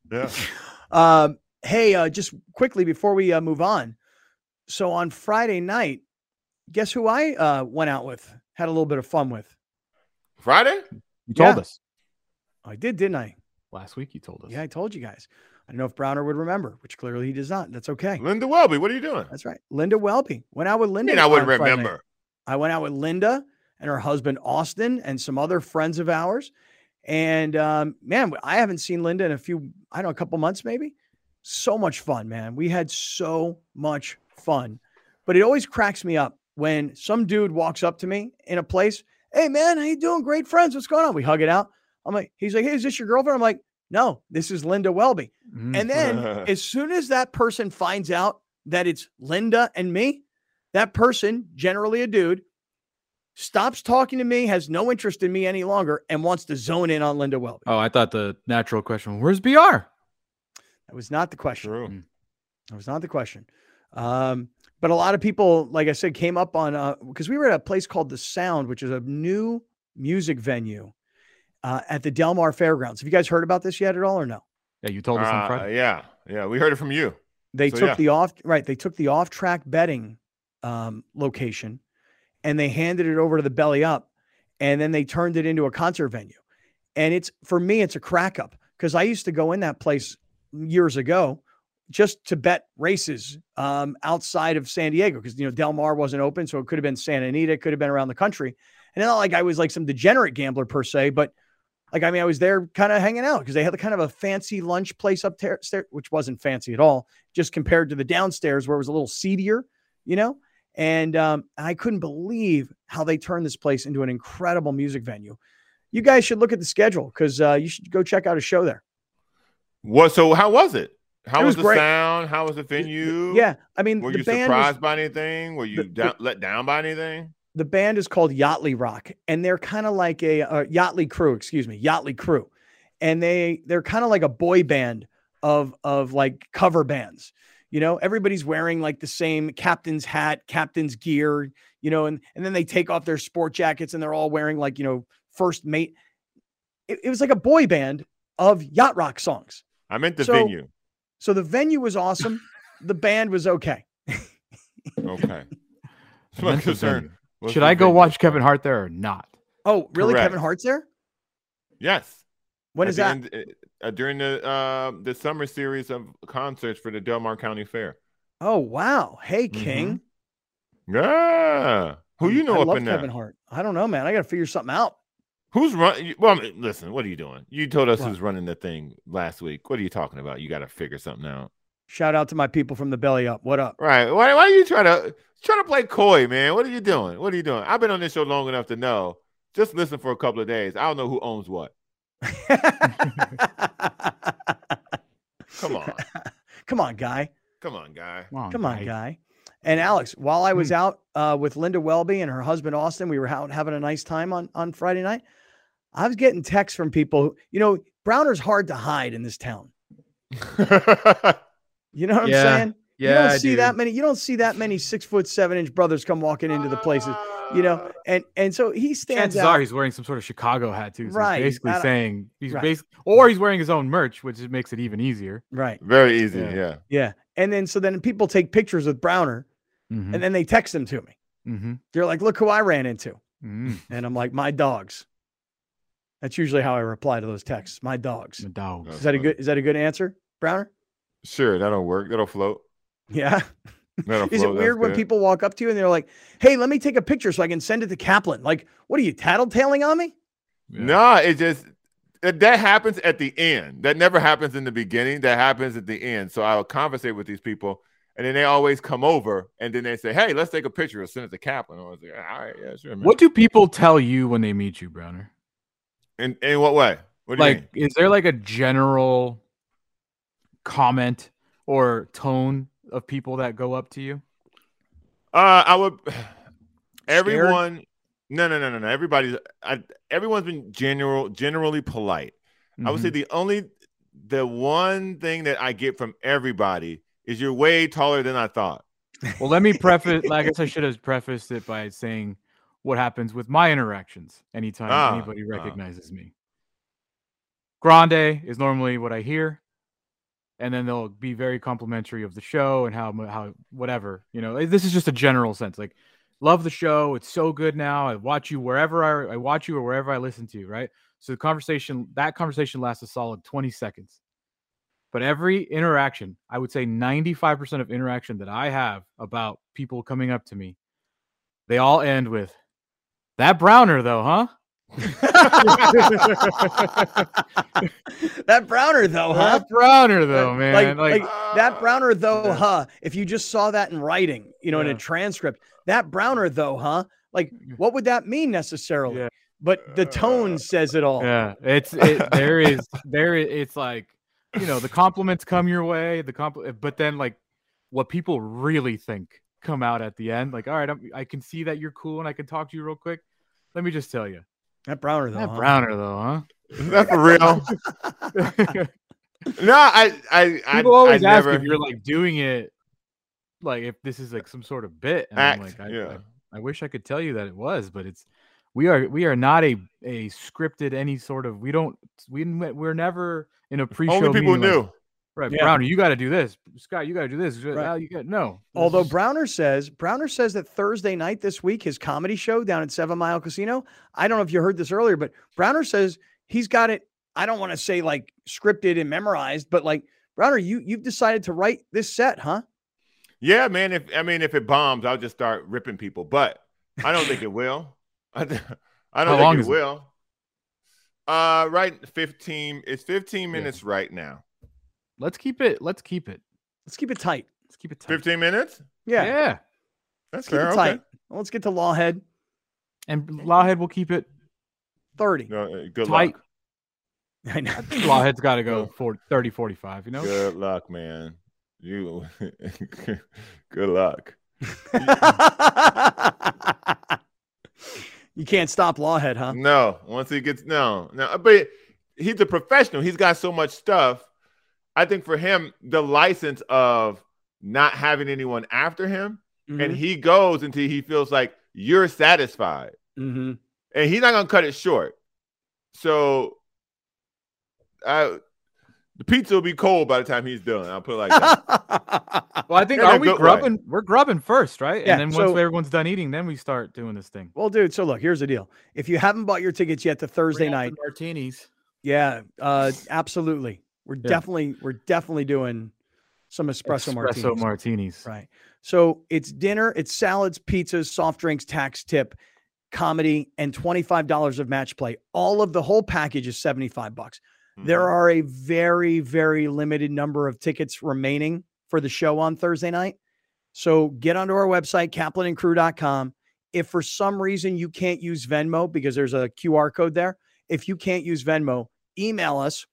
Speaker 3: Yeah.
Speaker 1: Hey, just quickly before we move on. So on Friday night, guess who I went out with, had a little bit of fun with?
Speaker 3: Friday?
Speaker 2: You told us.
Speaker 1: I did, didn't I?
Speaker 2: Last week you told us.
Speaker 1: Yeah, I told you guys. I don't know if Browner would remember, which clearly he does not. That's okay.
Speaker 3: Linda Welby, what are you doing?
Speaker 1: That's right. Linda Welby. Went out with Linda.
Speaker 3: I wouldn't remember.
Speaker 1: I went out with Linda and her husband, Austin, and some other friends of ours. And man, I haven't seen Linda in a couple months maybe. So much fun, man. We had so much fun. But it always cracks me up when some dude walks up to me in a place. Hey, man, how you doing? Great friends. What's going on? We hug it out. He's like, hey, is this your girlfriend? I'm like, no, this is Linda Welby. And then as soon as that person finds out that it's Linda and me, that person, generally a dude, stops talking to me, has no interest in me any longer, and wants to zone in on Linda Welby.
Speaker 2: Oh, I thought the natural question, where's BR?
Speaker 1: That was not the question.
Speaker 3: True.
Speaker 1: That was not the question. But a lot of people, like I said, came up on, because we were at a place called The Sound, which is a new music venue at the Del Mar Fairgrounds. Have you guys heard about this yet at all or no?
Speaker 2: Yeah, you told us on Friday.
Speaker 3: Yeah, we heard it from you.
Speaker 1: They took the off-track betting location and they handed it over to the Belly Up, and then they turned it into a concert venue. And for me, it's a crack up because I used to go in that place years ago just to bet races outside of San Diego because, Del Mar wasn't open. So it could have been Santa Anita, it could have been around the country. And not like I was like some degenerate gambler per se, but I was there kind of hanging out because they had kind of a fancy lunch place upstairs, which wasn't fancy at all, just compared to the downstairs where it was a little seedier, and I couldn't believe how they turned this place into an incredible music venue. You guys should look at the schedule because you should go check out a show there.
Speaker 3: So how was it? How was the
Speaker 1: great.
Speaker 3: Sound? How was the venue?
Speaker 1: Yeah. I mean,
Speaker 3: were
Speaker 1: the
Speaker 3: you
Speaker 1: band
Speaker 3: surprised by anything? Were you let down by anything?
Speaker 1: The band is called Yachtly Rock, and they're kind of like a Yachtly Crew. And they're kind of like a boy band of like cover bands. Everybody's wearing like the same captain's hat, captain's gear, and then they take off their sport jackets and they're all wearing like, First Mate. It was like a boy band of yacht rock songs.
Speaker 3: I meant the venue.
Speaker 1: So the venue was awesome. The band was okay.
Speaker 3: Okay. That's my concern.
Speaker 2: Should I go watch Kevin Hart there or not?
Speaker 1: Oh, really?
Speaker 3: Correct.
Speaker 1: Kevin Hart's there?
Speaker 3: Yes.
Speaker 1: When is that?
Speaker 3: During the summer series of concerts for the Del Mar County Fair.
Speaker 1: Oh, wow. Hey, King.
Speaker 3: Yeah. Who you know
Speaker 1: I
Speaker 3: up
Speaker 1: love
Speaker 3: in there?
Speaker 1: Kevin Hart. I don't know, man. I got to figure something out.
Speaker 3: Who's running? Well, listen, what are you doing? You told us who's running the thing last week. What are you talking about? You got to figure something out.
Speaker 1: Shout out to my people from the Belly Up. What up?
Speaker 3: Right. Why are you trying to play coy, man? What are you doing? I've been on this show long enough to know. Just listen for a couple of days. I don't know who owns what. Come on.
Speaker 1: Come on, guy.
Speaker 3: Come on, guy.
Speaker 1: Come on, guy. And Alex, while I was out with Linda Welby and her husband, Austin, we were out having a nice time on Friday night. I was getting texts from people. Browner's hard to hide in this town. You know what I'm saying?
Speaker 2: Yeah,
Speaker 1: you don't see that many. You don't see that many 6'7" brothers come walking into the places. And so he stands
Speaker 2: Chances
Speaker 1: out.
Speaker 2: are he's wearing some sort of Chicago hat too. So
Speaker 1: Right.
Speaker 2: He's basically saying
Speaker 1: Right.
Speaker 2: he's wearing his own merch, which makes it even easier.
Speaker 1: Right.
Speaker 3: Very easy. Yeah.
Speaker 1: Yeah. And then people take pictures with Browner, and then they text them to me.
Speaker 2: Mm-hmm.
Speaker 1: They're like, "Look who I ran into,"
Speaker 2: Mm-hmm.
Speaker 1: and I'm like, "My dogs." That's usually how I reply to those texts. My dogs.
Speaker 2: The dogs.
Speaker 1: Is that a good answer, Browner?
Speaker 3: Sure, that'll work. That'll float.
Speaker 1: Yeah.
Speaker 3: That'll
Speaker 1: Is it
Speaker 3: float.
Speaker 1: weird
Speaker 3: That's
Speaker 1: when
Speaker 3: good.
Speaker 1: people walk up to you and they're like, "Hey, let me take a picture so I can send it to Kaplan"? Like, what are you tattletaling on me?
Speaker 2: Yeah.
Speaker 3: No, it just that happens at the end. That never happens in the beginning. That happens at the end. So I'll conversate with these people, And then they always come over, and then they say, "Hey, let's take a picture." Send it to Kaplan. I was like, "All right, yeah, sure, man."
Speaker 2: What do people tell you when they meet you, Browner?
Speaker 3: In what way? What do you mean?
Speaker 2: Is there like a general comment or tone of people that go up to you?
Speaker 3: I would. Everyone. No. Everyone's been generally polite. I would say the one thing that I get from everybody is you're way taller than I thought.
Speaker 2: Well, let me preface. I guess I should have prefaced it by saying what happens with my interactions anytime anybody recognizes me. Grande is normally what I hear, and then they'll be very complimentary of the show and how whatever, you know. This is just a general sense, like, love the show. It's so good now. I watch you wherever I watch you or wherever I listen to you, right? So that conversation lasts a solid 20 seconds. But every interaction, I would say 95% of interaction that I have about people coming up to me, they all end with, "That Browner though, huh?"
Speaker 1: That Browner though, huh?
Speaker 2: That Browner though, man.
Speaker 1: Like that Browner though, huh? If you just saw that in writing, you know, in a transcript, that Browner though, huh? Like, what would that mean necessarily? Yeah. But the tone says it all.
Speaker 2: Yeah, it's like, you know, the compliments come your way, but then like what people really think come out at the end. Like, all right, I can see that you're cool and I can talk to you real quick. Let me just tell you,
Speaker 1: that Browner though,
Speaker 2: Browner though, huh?
Speaker 3: Is that for real? No,
Speaker 2: people always ask if you're like doing it, like if this is like some sort of bit. And I'm like, I wish I could tell you that it was, but we are not a scripted any sort of. We're never in a pre-show.
Speaker 3: Only people knew.
Speaker 2: Like, right, yeah. Browner, you got to do this. Scott, you got to do this. Right. No.
Speaker 1: Although Browner says that Thursday night this week, his comedy show down at 7 Mile Casino. I don't know if you heard this earlier, but Browner says he's got it. I don't want to say like scripted and memorized, but like, Browner, you've decided to write this set, huh?
Speaker 3: Yeah, man. If it bombs, I'll just start ripping people. But I don't think it will. I don't think it will. Right, 15. It's 15 minutes right now.
Speaker 2: Let's keep it tight.
Speaker 1: Let's keep it tight.
Speaker 3: 15 minutes?
Speaker 1: Yeah.
Speaker 3: That's
Speaker 1: fair. Keep it tight. Well, let's get to Lawhead.
Speaker 2: And Lawhead will keep it
Speaker 1: 30.
Speaker 3: Good
Speaker 2: tight.
Speaker 3: Luck.
Speaker 1: I know.
Speaker 2: I think Lawhead's got to go for 30, 45, you know?
Speaker 3: Good luck, man. You good luck.
Speaker 1: You can't stop Lawhead, huh?
Speaker 3: No. Once he gets no. But he's a professional. He's got so much stuff. I think for him, the license of not having anyone after him, and he goes until he feels like you're satisfied.
Speaker 1: And
Speaker 3: he's not gonna cut it short. So the pizza will be cold by the time he's done. I'll put it like that.
Speaker 2: Well, I think we're grubbing? We're grubbing first, right?
Speaker 1: Yeah,
Speaker 2: and then once everyone's done eating, then we start doing this thing.
Speaker 1: Well, dude, so look, here's the deal. If you haven't bought your tickets yet to Thursday night,
Speaker 2: martinis.
Speaker 1: Yeah, absolutely. We're definitely doing some espresso
Speaker 2: martinis.
Speaker 1: Right. So it's dinner, it's salads, pizzas, soft drinks, tax tip, comedy, and $25 of match play. All of the whole package is $75. There are a very, very limited number of tickets remaining for the show on Thursday night. So get onto our website, kaplanandcrew.com. If for some reason you can't use Venmo because there's a QR code there, if you can't use Venmo, email us,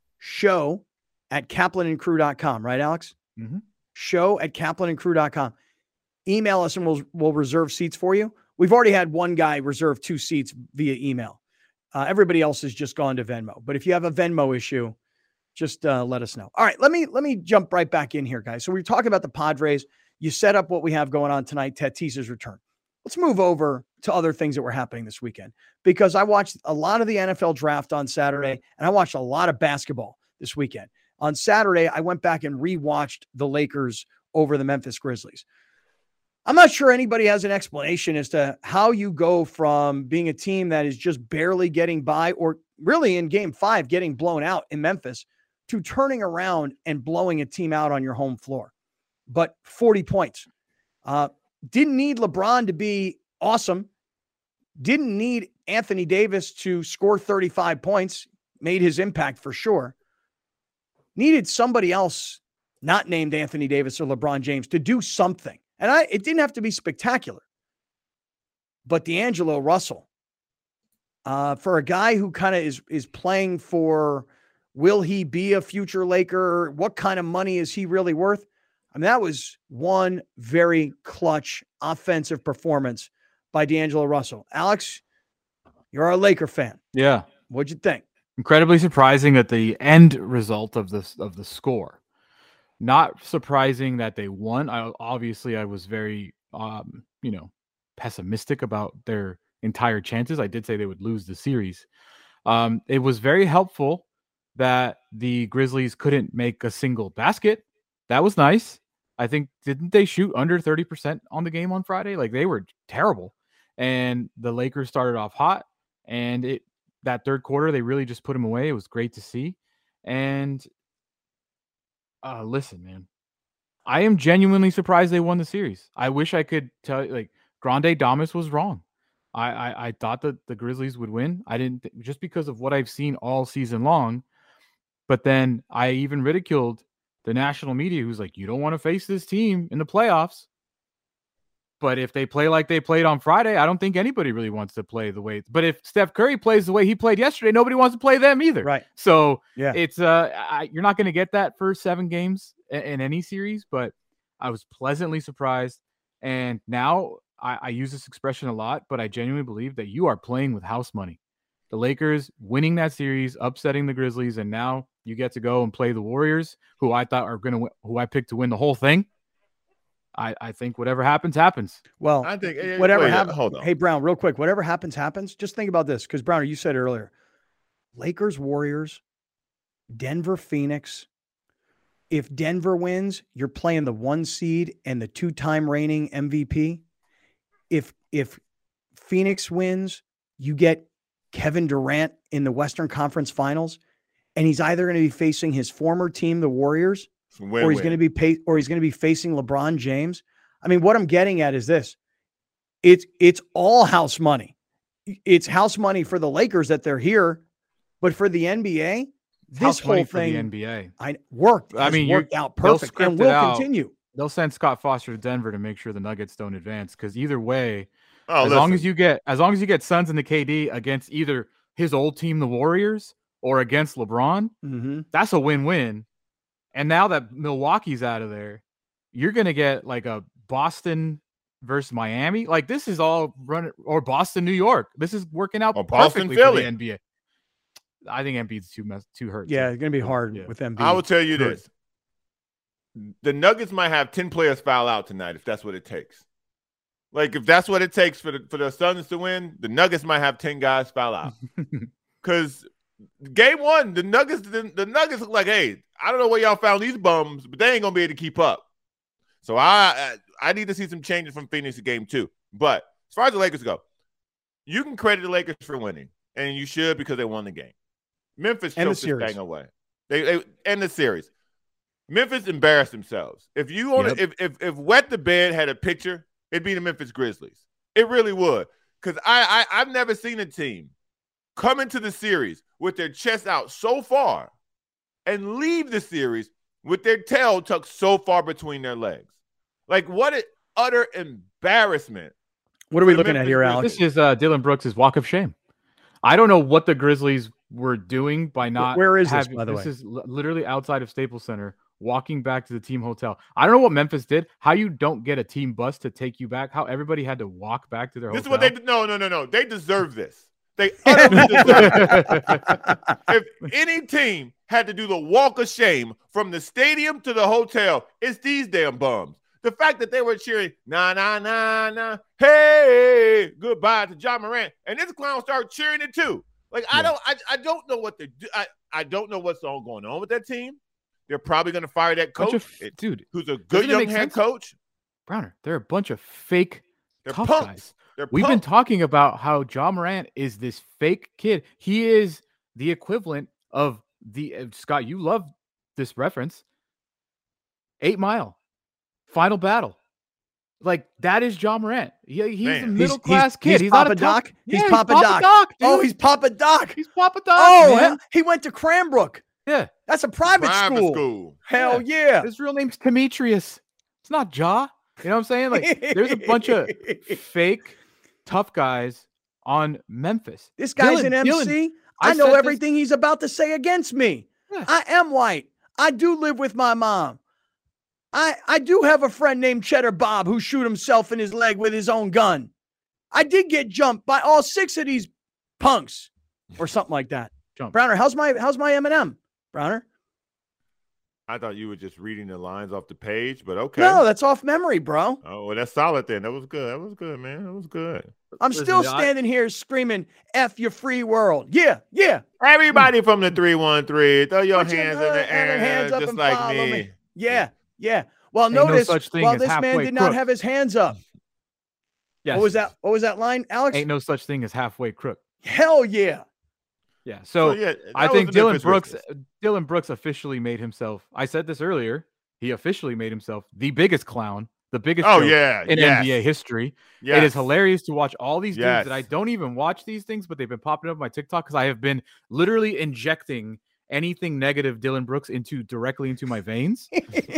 Speaker 1: show@kaplanandcrew.com. Right, Alex? Show@kaplanandcrew.com. Email us and we'll reserve seats for you. We've already had one guy reserve 2 seats via email. Everybody else has just gone to Venmo. But if you have a Venmo issue, just let us know. All right, let me jump right back in here, guys. So we were talking about the Padres. You set up what we have going on tonight, Tatis's return. Let's move over to other things that were happening this weekend, because I watched a lot of the NFL draft on Saturday, and I watched a lot of basketball this weekend. On Saturday, I went back and rewatched the Lakers over the Memphis Grizzlies. I'm not sure anybody has an explanation as to how you go from being a team that is just barely getting by, or really in Game 5 getting blown out in Memphis, to turning around and blowing a team out on your home floor. But 40 points. Didn't need LeBron to be awesome. Didn't need Anthony Davis to score 35 points. Made his impact for sure. Needed somebody else not named Anthony Davis or LeBron James, to do something. And it didn't have to be spectacular. But D'Angelo Russell, for a guy who kind of is playing for, will he be a future Laker? What kind of money is he really worth? I mean, that was one very clutch offensive performance by D'Angelo Russell. Alex, you're a Laker fan.
Speaker 2: Yeah.
Speaker 1: What'd you think?
Speaker 2: Incredibly surprising at the end result of the score. Not surprising that they won. I was very, pessimistic about their entire chances. I did say they would lose the series. It was very helpful that the Grizzlies couldn't make a single basket. That was nice. I think, didn't they shoot under 30% on the game on Friday? Like, they were terrible. And the Lakers started off hot, and that third quarter, they really just put them away. It was great to see. And listen, man, I am genuinely surprised they won the series. I wish I could tell you, like, Grande Damas was wrong. I thought that the Grizzlies would win. I didn't, just because of what I've seen all season long. But then I even ridiculed the national media, who's like, you don't want to face this team in the playoffs. But if they play like they played on Friday, I don't think anybody really wants to play the way. But if Steph Curry plays the way he played yesterday, nobody wants to play them either.
Speaker 1: Right.
Speaker 2: So
Speaker 1: yeah,
Speaker 2: it's you're not going to get that for 7 games in any series. But I was pleasantly surprised. And now I use this expression a lot, but I genuinely believe that you are playing with house money. The Lakers winning that series, upsetting the Grizzlies, and now you get to go and play the Warriors, who I thought are going to, who I picked to win the whole thing. I think whatever happens, happens.
Speaker 1: Well,
Speaker 3: I think
Speaker 1: whatever happens.
Speaker 3: Hold on.
Speaker 1: Hey, Brown, real quick. Whatever happens, happens. Just think about this, because Browner, you said earlier, Lakers, Warriors, Denver, Phoenix. If Denver wins, you're playing the 1 seed and the 2-time reigning MVP. If Phoenix wins, you get Kevin Durant in the Western Conference Finals, and he's either going to be facing his former team, the Warriors, or he's going to be facing LeBron James. I mean, what I'm getting at is this: it's all house money. It's house money for the Lakers that they're here, but for the NBA, this whole thing
Speaker 2: for the NBA
Speaker 1: worked out perfect and will continue.
Speaker 2: They'll send Scott Foster to Denver to make sure the Nuggets don't advance, because either way, as long as you get Suns and the KD against either his old team, the Warriors, or against LeBron, that's a win-win. And now that Milwaukee's out of there, you're going to get like a Boston versus Miami. Like, this is all run, or Boston, New York. This is working out perfectly for the NBA. I think Embiid's too hurt.
Speaker 1: Yeah, it's going to be hard with Embiid.
Speaker 3: I will tell you this. The Nuggets might have 10 players foul out tonight if that's what it takes. Like, if that's what it takes for the Suns to win, the Nuggets might have 10 guys foul out. Because game 1, the Nuggets look like, hey, I don't know where y'all found these bums, but they ain't gonna be able to keep up. So I need to see some changes from Phoenix in game 2. But as far as the Lakers go, you can credit the Lakers for winning, and you should, because they won the game. Memphis choked this thing away. They end the series. Memphis embarrassed themselves. If you want to, if Wet the Bed had a picture, it'd be the Memphis Grizzlies. It really would, because I've never seen a team come into the series with their chest out so far and leave the series with their tail tucked so far between their legs. Like, what an utter embarrassment.
Speaker 1: What are we looking at here, Alex?
Speaker 2: This is Dylan Brooks' walk of shame. I don't know what the Grizzlies were doing by not.
Speaker 1: Where is this, by the way?
Speaker 2: This is literally outside of Staples Center, walking back to the team hotel. I don't know what Memphis did, how you don't get a team bus to take you back, how everybody had to walk back to their hotel.
Speaker 3: This is what they did. No. They deserve this. They utterly deserve it. If any team had to do the walk of shame from the stadium to the hotel, it's these damn bums. The fact that they were cheering, nah, nah, nah, nah, hey, goodbye to Ja Morant, and this clown started cheering it too. Like, I don't know what they do. I don't know what's all going on with that team. They're probably going to fire that coach, who's a good young head coach.
Speaker 2: Browner, they're a bunch of fake tough
Speaker 3: punks.
Speaker 2: Guys. We've been talking about how Ja Morant is this fake kid. He is the equivalent of Scott, you love this reference, 8 Mile, Final Battle. Like, that is Ja Morant. He's a middle-class kid.
Speaker 1: He's Papa Doc. He's Papa Doc.
Speaker 2: Doc,
Speaker 1: oh, he's Papa Doc.
Speaker 2: He's Papa Doc.
Speaker 1: Oh, man. He went to Cranbrook.
Speaker 2: Yeah.
Speaker 1: That's a private school. Hell yeah.
Speaker 2: His real name's Demetrius. It's not Ja. You know what I'm saying? Like, there's a bunch of fake tough guys on Memphis.
Speaker 1: This guy's an MC. I know everything he's about to say against me. Yeah. I am white. I do live with my mom. I do have a friend named Cheddar Bob who shoot himself in his leg with his own gun. I did get jumped by all 6 of these punks or something like that. Browner, how's my M&M? Browner?
Speaker 3: I thought you were just reading the lines off the page, but okay.
Speaker 1: No, that's off memory, bro.
Speaker 3: Oh, well, that's solid then. That was good. That was good, man. That was good.
Speaker 1: I'm still standing here screaming, F your free world. Yeah, yeah.
Speaker 3: Everybody from the 313, throw your hands in the air,
Speaker 1: hands up
Speaker 3: just
Speaker 1: and
Speaker 3: like
Speaker 1: follow
Speaker 3: me.
Speaker 1: Yeah, yeah. Well, notice, this man did not have his hands up. Yes. What was that line, Alex?
Speaker 2: Ain't no such thing as halfway crook.
Speaker 1: Hell yeah.
Speaker 2: Yeah. So I think Dylan Brooks officially made himself. I said this earlier. He officially made himself the biggest clown, the biggest joke in NBA history. It is hilarious to watch all these dudes that I don't even watch these things, but they've been popping up on my TikTok because I have been literally injecting anything negative Dylan Brooks directly into my veins.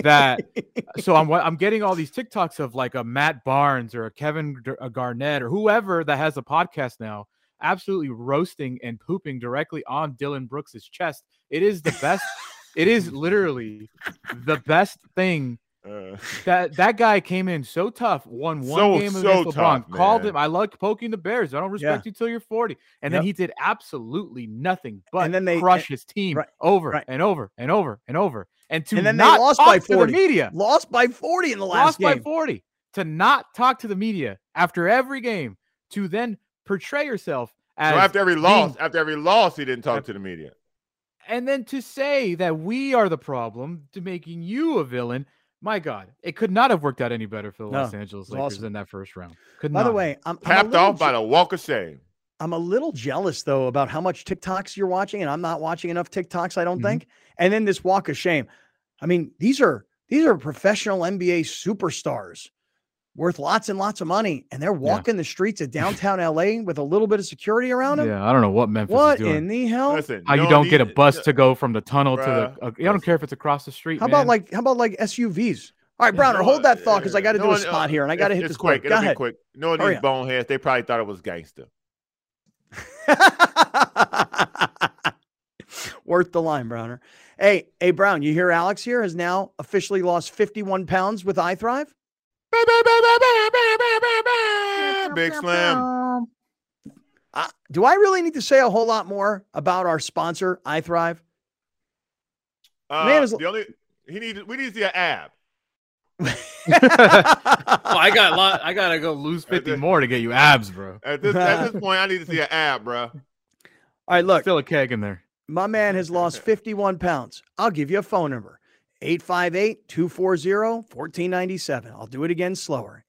Speaker 2: So I'm getting all these TikToks of like a Matt Barnes or a Kevin Garnett or whoever that has a podcast now, absolutely roasting and pooping directly on Dylan Brooks's chest. It is the best. It is literally the best thing. That guy came in so tough, won one game against LeBron, called him. I like poking the Bears. I don't respect you till you're 40. And then he did absolutely nothing but crush his team over and over and over and over. And then they lost by 40. The media.
Speaker 1: Lost by 40 in the last game.
Speaker 2: Lost by 40. To not talk to the media after every game, to then portray yourself as
Speaker 3: after every loss, he didn't talk to the media.
Speaker 2: And then to say that we are the problem, to making you a villain. My God, it could not have worked out any better for the Los Angeles Lakers in that first round.
Speaker 1: By the way, I'm
Speaker 3: tapped off by the walk of shame.
Speaker 1: I'm a little jealous though about how much TikToks you're watching, and I'm not watching enough TikToks, I don't think. And then this walk of shame. I mean, these are professional NBA superstars worth lots and lots of money, and they're walking the streets of downtown LA with a little bit of security around them.
Speaker 2: Yeah, I don't know what Memphis is doing.
Speaker 1: What in the hell?
Speaker 3: Listen,
Speaker 2: how you don't get a bus to go from the tunnel to the I don't care if it's across the street.
Speaker 1: How about like SUVs? All right, Browner, hold that thought because I got to do a spot here and I got to hit this
Speaker 3: quick.
Speaker 1: Go ahead.
Speaker 3: Quick. No, these boneheads, they probably thought it was gangster.
Speaker 1: Worth the line, Browner. Hey, Brown, you hear Alex here has now officially lost 51 pounds with iThrive?
Speaker 3: Big Slim.
Speaker 1: Do I really need to say a whole lot more about our sponsor, iThrive?
Speaker 3: We need to see an ab.
Speaker 2: I gotta go lose 50 more to get you abs, bro.
Speaker 3: At this point, I need to see an ab, bro.
Speaker 1: All right, look.
Speaker 2: Still a keg in there.
Speaker 1: My man has lost 51 pounds. I'll give you a phone number. 858-240-1497. I'll do it again slower.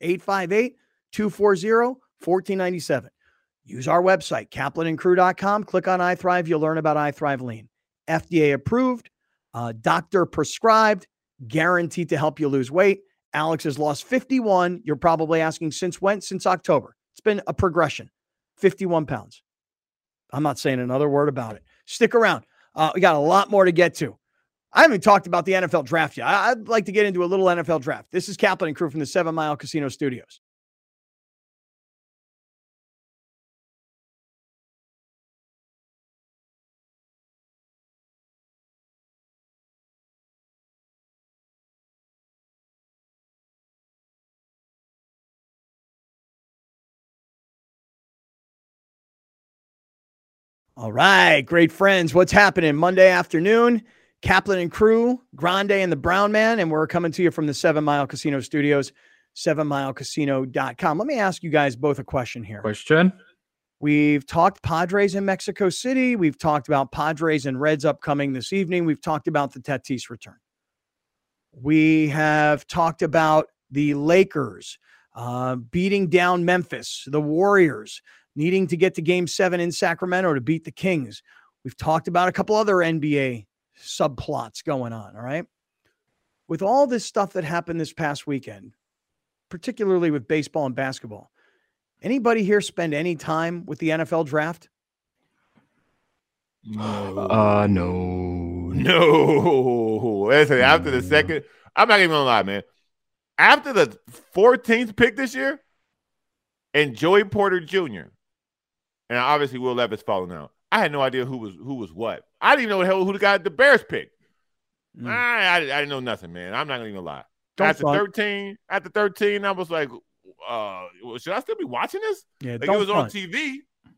Speaker 1: 858-240-1497. Use our website, kaplanandcrew.com. Click on iThrive. You'll learn about iThrive Lean. FDA approved, doctor prescribed, guaranteed to help you lose weight. Alex has lost 51. You're probably asking since when? Since October. It's been a progression. 51 pounds. I'm not saying another word about it. Stick around. We got a lot more to get to. I haven't talked about the NFL draft yet. I'd like to get into a little NFL draft. This is Kaplan and Crew from the 7 Mile Casino Studios. All right, great friends. What's happening? Monday afternoon, Kaplan and Crew, Grande and the Brown Man, and we're coming to you from the 7 Mile Casino Studios, 7milecasino.com. Let me ask you guys both a question here.
Speaker 2: Question.
Speaker 1: We've talked Padres in Mexico City. We've talked about Padres and Reds upcoming this evening. We've talked about the Tatis return. We have talked about the Lakers beating down Memphis, the Warriors needing to get to Game 7 in Sacramento to beat the Kings. We've talked about a couple other NBA subplots going on, all right? With all this stuff that happened this past weekend, particularly with baseball and basketball, anybody here spend any time with the NFL draft?
Speaker 2: No.
Speaker 3: No. Listen, after the second, I'm not even gonna lie, man. After the 14th pick this year, and Joey Porter Jr. and obviously Will Levis falling out, I had no idea who was what. I didn't even know who the guy the Bears picked. I didn't know nothing, man. I'm not gonna even lie. After 13, I was like, should I still be watching this?
Speaker 1: Yeah,
Speaker 3: like it was on TV.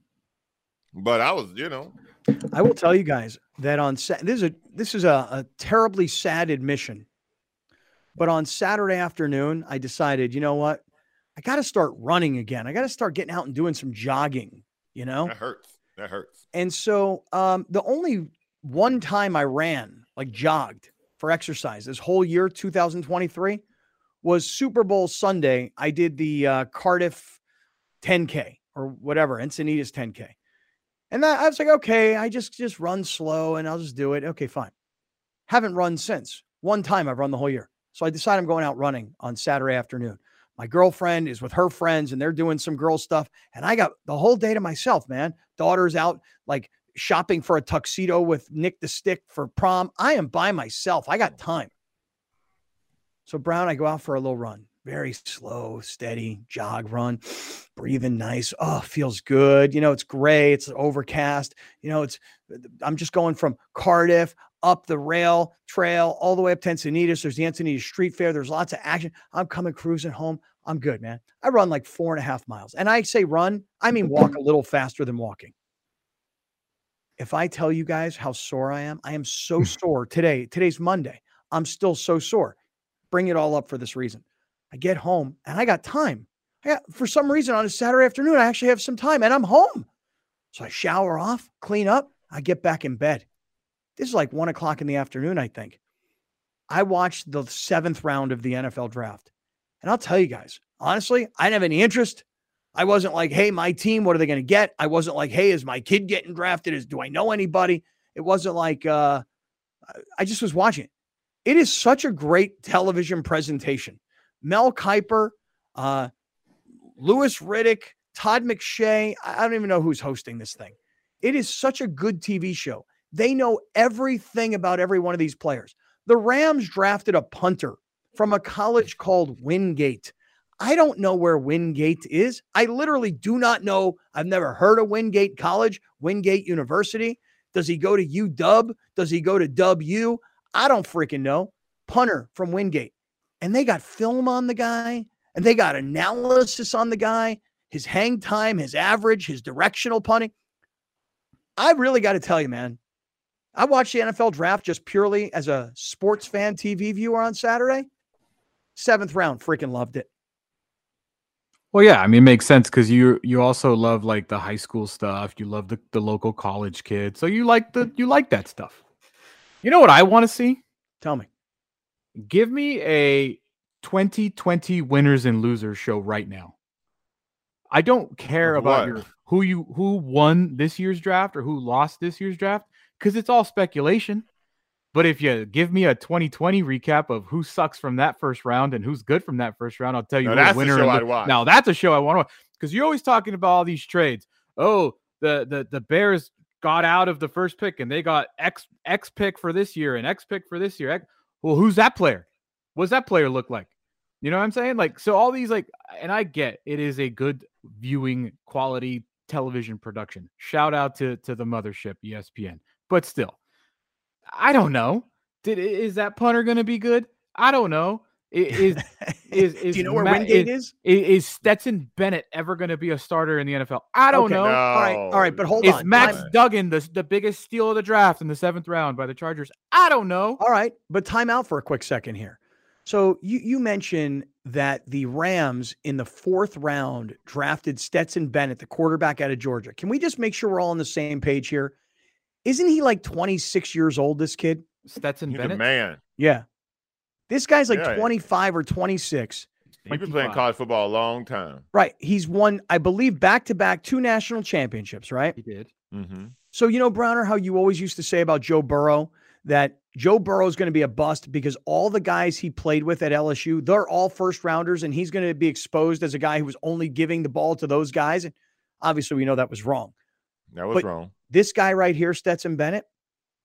Speaker 3: But I was,
Speaker 1: I will tell you guys that this is a terribly sad admission. But on Saturday afternoon, I decided, you know what? I got to start running again. I got to start getting out and doing some jogging, That
Speaker 3: hurts.
Speaker 1: And so the only one time I ran, like jogged for exercise this whole year, 2023, was Super Bowl Sunday. I did the Cardiff 10K or whatever, Encinitas 10K. And I was like, okay, I just run slow and I'll just do it. Okay, fine. Haven't run since. One time I've run the whole year. So I decided I'm going out running on Saturday afternoon. My girlfriend is with her friends and they're doing some girl stuff. And I got the whole day to myself, man. Daughter's out like shopping for a tuxedo with Nick the Stick for prom. I am by myself. I got time. So Brown, I go out for a little run. Very slow, steady jog run, breathing nice. Oh, feels good. It's gray. It's overcast. I'm just going from Cardiff up the rail trail all the way up to Encinitas. There's the Encinitas Street Fair. There's lots of action. I'm coming cruising home. I'm good, man. I run like 4.5 miles. And I say run, I mean walk a little faster than walking. If I tell you guys how sore I am so sore today. Today's Monday. I'm still so sore. Bring it all up for this reason. I get home and I got time. For some reason on a Saturday afternoon, I actually have some time and I'm home. So I shower off, clean up. I get back in bed. This is like 1:00 in the afternoon, I think. I watched the 7th round of the NFL draft. And I'll tell you guys, honestly, I didn't have any interest. I wasn't like, hey, my team, what are they going to get? I wasn't like, hey, is my kid getting drafted? Do I know anybody? It wasn't like, I just was watching it. It is such a great television presentation. Mel Kiper, Louis Riddick, Todd McShay. I don't even know who's hosting this thing. It is such a good TV show. They know everything about every one of these players. The Rams drafted a punter from a college called Wingate. I don't know where Wingate is. I literally do not know. I've never heard of Wingate College, Wingate University. Does he go to UW? Does he go to W? I don't freaking know. Punter from Wingate. And they got film on the guy, and they got analysis on the guy, his hang time, his average, his directional punting. I really got to tell you, man, I watched the NFL draft just purely as a sports fan TV viewer on Saturday. 7th round, freaking loved it.
Speaker 2: Well, yeah, I mean, it makes sense because you also love like the high school stuff. You love the local college kids, so you like that stuff. You know what I want to see?
Speaker 1: Tell me.
Speaker 2: Give me a 2020 winners and losers show right now. I don't care about who won this year's draft or who lost this year's draft because it's all speculation. But if you give me a 2020 recap of who sucks from that first round and who's good from that first round, I'll tell you
Speaker 3: that's the show I'd watch.
Speaker 2: Now that's a show I want to watch because you're always talking about all these trades. Oh, the Bears got out of the first pick and they got X pick for this year and X pick for this year. Well, who's that player? What's that player look like? You know what I'm saying? Like, so all these and I get it is a good viewing quality television production. Shout out to the mothership, ESPN. But still, I don't know. Is that punter going to be good? I don't know. Is
Speaker 1: do you know where Wingate is?
Speaker 2: Is Stetson Bennett ever going to be a starter in the NFL? I don't know.
Speaker 3: No.
Speaker 1: All right, but hold on.
Speaker 2: Is Max Duggan the biggest steal of the draft in the 7th round by the Chargers? I don't know.
Speaker 1: All right, but time out for a quick second here. So you mentioned that the Rams in the 4th round drafted Stetson Bennett, the quarterback out of Georgia. Can we just make sure we're all on the same page here? Isn't he like 26 years old, this kid?
Speaker 2: Stetson
Speaker 3: He's
Speaker 2: Bennett?
Speaker 3: a man.
Speaker 1: Yeah. This guy's like 25 or 26.
Speaker 3: He's been playing college football a long time.
Speaker 1: Right. He's won, I believe, back-to-back 2 national championships, right?
Speaker 2: He did.
Speaker 3: Mm-hmm.
Speaker 1: So, Browner, how you always used to say about Joe Burrow, that Joe Burrow is going to be a bust because all the guys he played with at LSU, they're all first-rounders, and he's going to be exposed as a guy who was only giving the ball to those guys. And obviously, we know that was wrong.
Speaker 3: That was wrong.
Speaker 1: This guy right here, Stetson Bennett,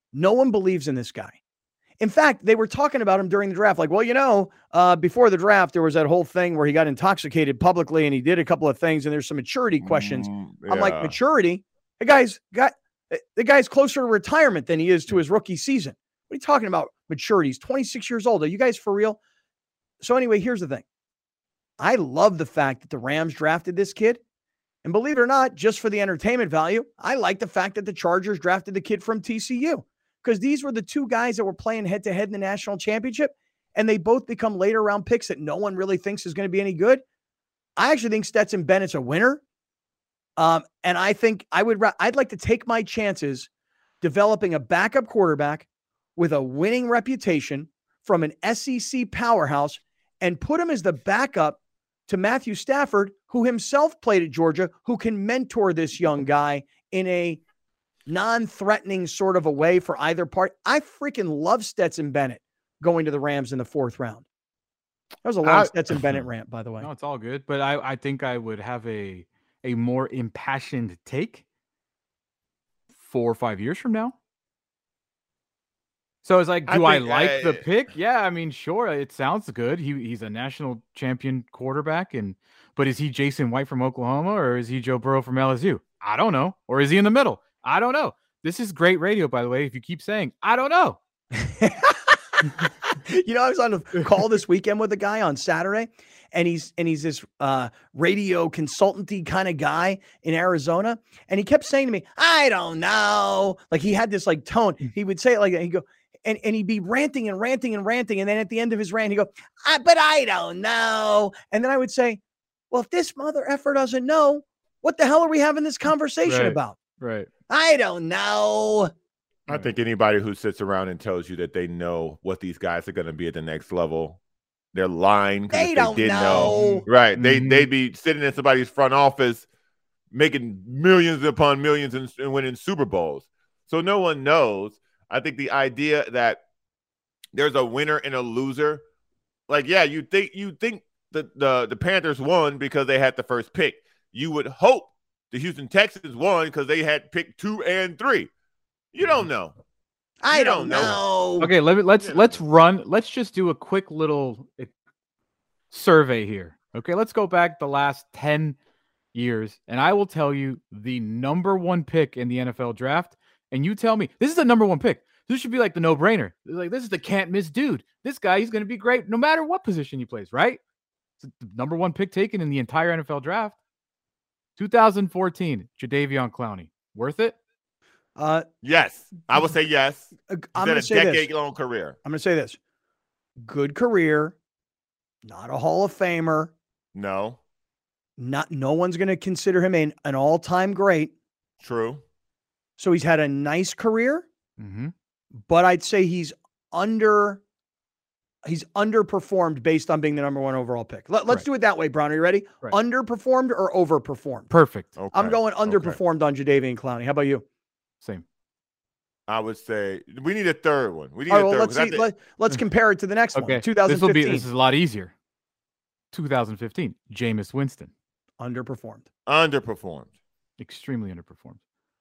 Speaker 1: No one believes in this guy. In fact, they were talking about him during the draft. Like, well, before the draft, there was that whole thing where he got intoxicated publicly and he did a couple of things and there's some maturity questions.
Speaker 3: Yeah.
Speaker 1: I'm like, maturity? The guy's closer to retirement than he is to his rookie season. What are you talking about? Maturity. He's 26 years old. Are you guys for real? So anyway, here's the thing. I love the fact that the Rams drafted this kid. And believe it or not, just for the entertainment value, I like the fact that the Chargers drafted the kid from TCU. Because these were the two guys that were playing head-to-head in the national championship, and they both become later-round picks that no one really thinks is going to be any good. I actually think Stetson Bennett's a winner, and I think I'd like to take my chances developing a backup quarterback with a winning reputation from an SEC powerhouse and put him as the backup to Matthew Stafford, who himself played at Georgia, who can mentor this young guy in a non-threatening sort of a way for either part. I freaking love Stetson Bennett going to the Rams in the 4th round. That was a long Stetson Bennett rant, by the way.
Speaker 2: No, it's all good. But I think I would have a more impassioned take 4 or 5 years from now. So it's like, do I like the pick? Yeah, I mean, sure, it sounds good. He's a national champion quarterback, but is he Jason White from Oklahoma or is he Joe Burrow from LSU? I don't know. Or is he in the middle? I don't know. This is great radio, by the way. If you keep saying, I don't know.
Speaker 1: I was on a call this weekend with a guy on Saturday, and he's this radio consultancy kind of guy in Arizona. And he kept saying to me, I don't know. Like he had this like tone. He would say it like that. He'd go, and he'd be ranting and ranting and ranting. And then at the end of his rant, he'd go, but I don't know. And then I would say, well, if this mother effer doesn't know, what the hell are we having this conversation about?
Speaker 2: Right.
Speaker 1: I don't know.
Speaker 3: I think anybody who sits around and tells you that they know what these guys are going to be at the next level, they're lying.
Speaker 1: They don't know.
Speaker 3: Right. They'd be sitting in somebody's front office making millions upon millions and winning Super Bowls. So no one knows. I think the idea that there's a winner and a loser, like, yeah, you think that the Panthers won because they had the first pick. You would hope the Houston Texans won because they had pick 2 and 3. You don't know.
Speaker 1: I don't know.
Speaker 2: Okay, let's just do a quick little survey here. Okay, let's go back the last 10 years, and I will tell you the number 1 pick in the NFL draft, and you tell me, this is the number 1 pick. This should be like the no-brainer. Like, this is the can't-miss dude. This guy, he's going to be great no matter what position he plays, right? It's the number 1 pick taken in the entire NFL draft. 2014, Jadeveon Clowney. Worth it?
Speaker 3: Yes. I would say yes.
Speaker 1: I'm going to say this.
Speaker 3: Decade-long career.
Speaker 1: I'm going to say this. Good career. Not a Hall of Famer.
Speaker 3: No.
Speaker 1: No one's going to consider him an all-time great.
Speaker 3: True.
Speaker 1: So he's had a nice career,
Speaker 2: mm-hmm.
Speaker 1: but I'd say he's underperformed based on being the number 1 overall pick. Let's do it that way, Brown. Are you ready?
Speaker 2: Right.
Speaker 1: Underperformed or overperformed?
Speaker 2: Perfect.
Speaker 3: Okay.
Speaker 1: I'm going underperformed on Jadeveon Clowney. How about you?
Speaker 2: Same.
Speaker 3: I would say we need a third one. We need
Speaker 1: All right,
Speaker 3: a
Speaker 1: well,
Speaker 3: third.
Speaker 1: let's compare it to the next
Speaker 2: Okay.
Speaker 1: one. 2015.
Speaker 2: This is a lot easier. 2015, Jameis Winston.
Speaker 1: Underperformed.
Speaker 2: Extremely underperformed.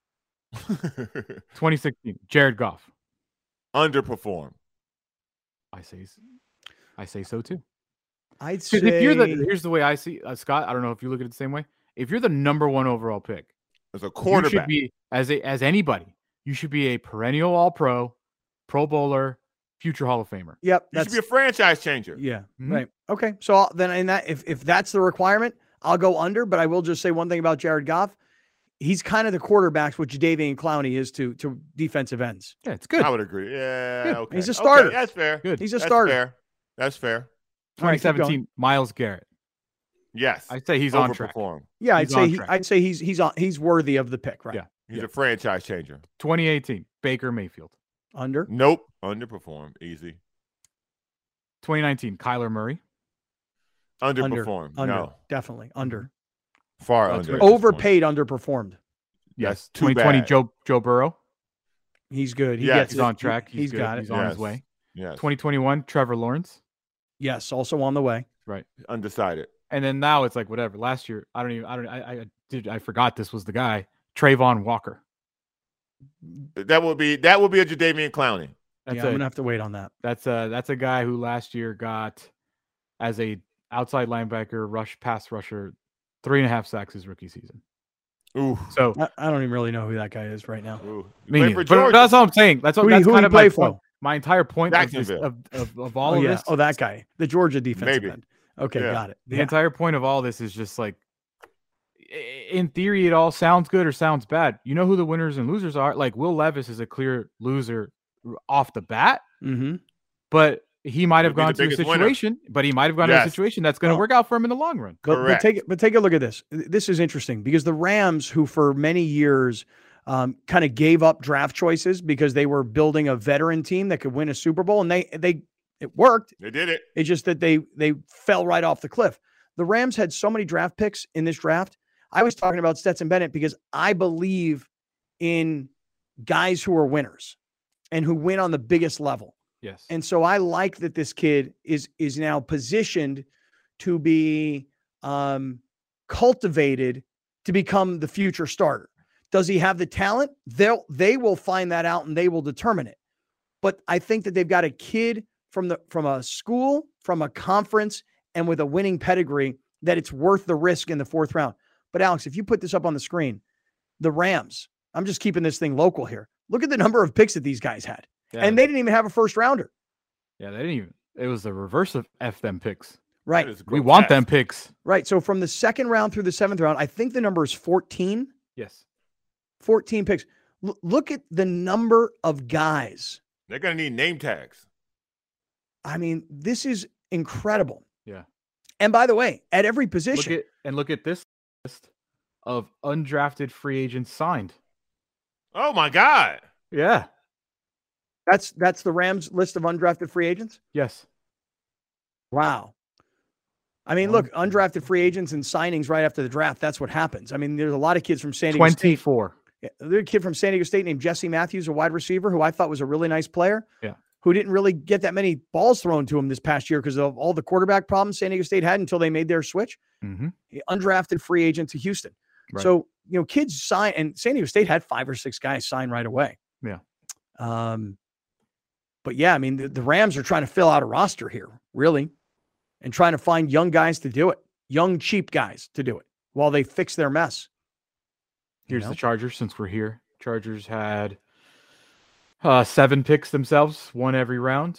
Speaker 2: 2016, Jared Goff.
Speaker 3: Underperformed.
Speaker 2: I say so too.
Speaker 1: I'd say
Speaker 2: here's the way I see Scott. I don't know if you look at it the same way. If you're the number 1 overall pick,
Speaker 3: as a quarterback,
Speaker 2: you should be as anybody. You should be a perennial All-Pro, Pro Bowler, future Hall of Famer.
Speaker 1: Yep,
Speaker 3: you should be a franchise changer.
Speaker 1: Yeah, right. Okay, so then in that, if that's the requirement, I'll go under. But I will just say one thing about Jared Goff. He's kind of the quarterbacks what Jadeveon Clowney is to defensive ends.
Speaker 2: Yeah, it's good.
Speaker 3: I would agree. Yeah,
Speaker 2: good.
Speaker 3: Okay.
Speaker 1: He's a starter.
Speaker 3: Okay, that's fair.
Speaker 2: Good.
Speaker 1: He's a starter.
Speaker 3: That's fair.
Speaker 2: 2017, Myles Garrett.
Speaker 3: Yes,
Speaker 2: I'd say he's on track.
Speaker 1: Yeah, I'd say he's worthy of the pick, right?
Speaker 2: Yeah,
Speaker 3: he's a franchise changer.
Speaker 2: 2018, Baker Mayfield.
Speaker 1: Under?
Speaker 3: Nope, underperformed. Easy.
Speaker 2: 2019, Kyler Murray.
Speaker 3: Underperformed.
Speaker 1: Under.
Speaker 3: No,
Speaker 1: Definitely under.
Speaker 3: Far under.
Speaker 1: Overpaid, underperformed.
Speaker 2: Yes.
Speaker 3: Too
Speaker 2: 2020,
Speaker 3: bad.
Speaker 2: Joe Burrow.
Speaker 1: He's good.
Speaker 2: He's on track. He's good.
Speaker 1: got it.
Speaker 2: He's on his way.
Speaker 3: Yes.
Speaker 2: 2021, Trevor Lawrence.
Speaker 1: Yes, also on the way.
Speaker 2: Right.
Speaker 3: Undecided.
Speaker 2: And then now it's like whatever. Last year, I forgot this was the guy. Trayvon Walker.
Speaker 3: That would be a Jadeveon Clowney.
Speaker 1: I'm gonna have to wait on that.
Speaker 2: That's a guy who last year got, as a outside linebacker, pass rusher, 3.5 sacks his rookie season.
Speaker 3: Ooh.
Speaker 1: So I don't even really know who that guy is right now.
Speaker 2: But that's all I'm saying. That's kind of my point. My entire point of all of this.
Speaker 1: Oh, that guy, the Georgia defensive end. Okay, got it.
Speaker 2: The entire point of all this is just like, in theory, it all sounds good or sounds bad. You know who the winners and losers are. Like, Will Levis is a clear loser off the bat, but he might have gone to a situation. But he might have gone to a situation that's going to work out for him in the long run.
Speaker 1: But take a look at this. This is interesting because the Rams, who for many years kind of gave up draft choices because they were building a veteran team that could win a Super Bowl, and it worked.
Speaker 3: They did it.
Speaker 1: It's just that they fell right off the cliff. The Rams had so many draft picks in this draft. I was talking about Stetson Bennett because I believe in guys who are winners and who win on the biggest level.
Speaker 2: Yes.
Speaker 1: And so I like that this kid is now positioned to be cultivated to become the future starter. Does he have the talent? They will find that out and they will determine it. But I think that they've got a kid from a school, from a conference, and with a winning pedigree that it's worth the risk in the 4th round. But Alex, if you put this up on the screen, the Rams, I'm just keeping this thing local here. Look at the number of picks that these guys had. Yeah. And they didn't even have a first rounder.
Speaker 2: Yeah, they didn't even. It was the reverse of F them picks.
Speaker 1: Right.
Speaker 2: We want them picks.
Speaker 1: Right. So from the 2nd round through the 7th round, I think the number is 14.
Speaker 2: Yes.
Speaker 1: 14 picks. Look at the number of guys.
Speaker 3: They're going to need name tags.
Speaker 1: I mean, this is incredible.
Speaker 2: Yeah.
Speaker 1: And by the way, at every position.
Speaker 2: Look at this list of undrafted free agents signed.
Speaker 3: Oh my God.
Speaker 2: Yeah.
Speaker 1: That's the Rams list of undrafted free agents?
Speaker 2: Yes.
Speaker 1: Wow. I mean, look, undrafted free agents and signings right after the draft, that's what happens. I mean, there's a lot of kids from San Diego
Speaker 2: 24.
Speaker 1: State. Yeah, there's a kid from San Diego State named Jesse Matthews, a wide receiver, who I thought was a really nice player.
Speaker 2: Yeah.
Speaker 1: Who didn't really get that many balls thrown to him this past year because of all the quarterback problems San Diego State had until they made their switch. Undrafted free agent to Houston. Right. So, kids sign, and San Diego State had 5 or 6 guys sign right away.
Speaker 2: Yeah.
Speaker 1: But yeah, I mean, the Rams are trying to fill out a roster here, really, and trying to find young guys to do it, young, cheap guys to do it while they fix their mess.
Speaker 2: Here's the Chargers, since we're here. Chargers had 7 picks themselves, 1 every round.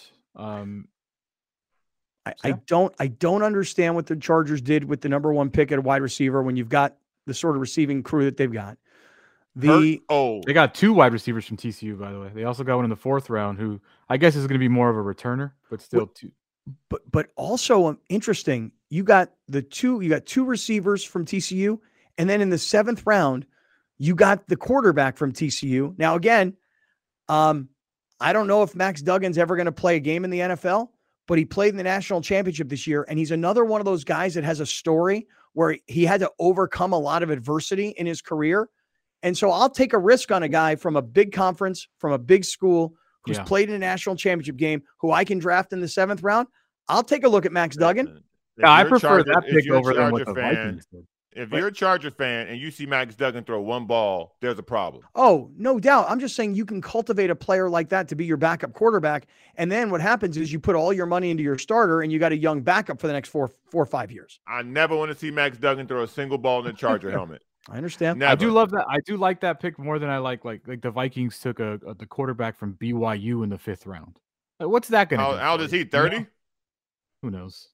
Speaker 1: I don't understand what the Chargers did with the number 1 pick at a wide receiver when you've got the sort of receiving crew that they've got.
Speaker 2: They got 2 wide receivers from TCU, by the way. They also got one in the 4th round who I guess is going to be more of a returner, but still 2.
Speaker 1: But also interesting, you got 2 receivers from TCU, and then in the 7th round, you got the quarterback from TCU. Now again, I don't know if Max Duggan's ever going to play a game in the NFL, but he played in the national championship this year, and he's another one of those guys that has a story where he had to overcome a lot of adversity in his career. And so I'll take a risk on a guy from a big conference, from a big school, who's played in a national championship game, who I can draft in the 7th round. I'll take a look at Max Duggan.
Speaker 2: Yeah, I prefer that pick over than what the Vikings did.
Speaker 3: If you're a Charger fan and you see Max Duggan throw 1 ball, there's a problem.
Speaker 1: Oh, no doubt. I'm just saying you can cultivate a player like that to be your backup quarterback. And then what happens is you put all your money into your starter and you got a young backup for the next 4 or 5 years.
Speaker 3: I never want to see Max Duggan throw a single ball in a Charger helmet.
Speaker 1: I understand.
Speaker 3: Never.
Speaker 2: I do love that. I do like that pick more than I like the Vikings took the quarterback from BYU in the 5th round. Like, what's that going to do?
Speaker 3: How old is he, 30?
Speaker 2: Who knows?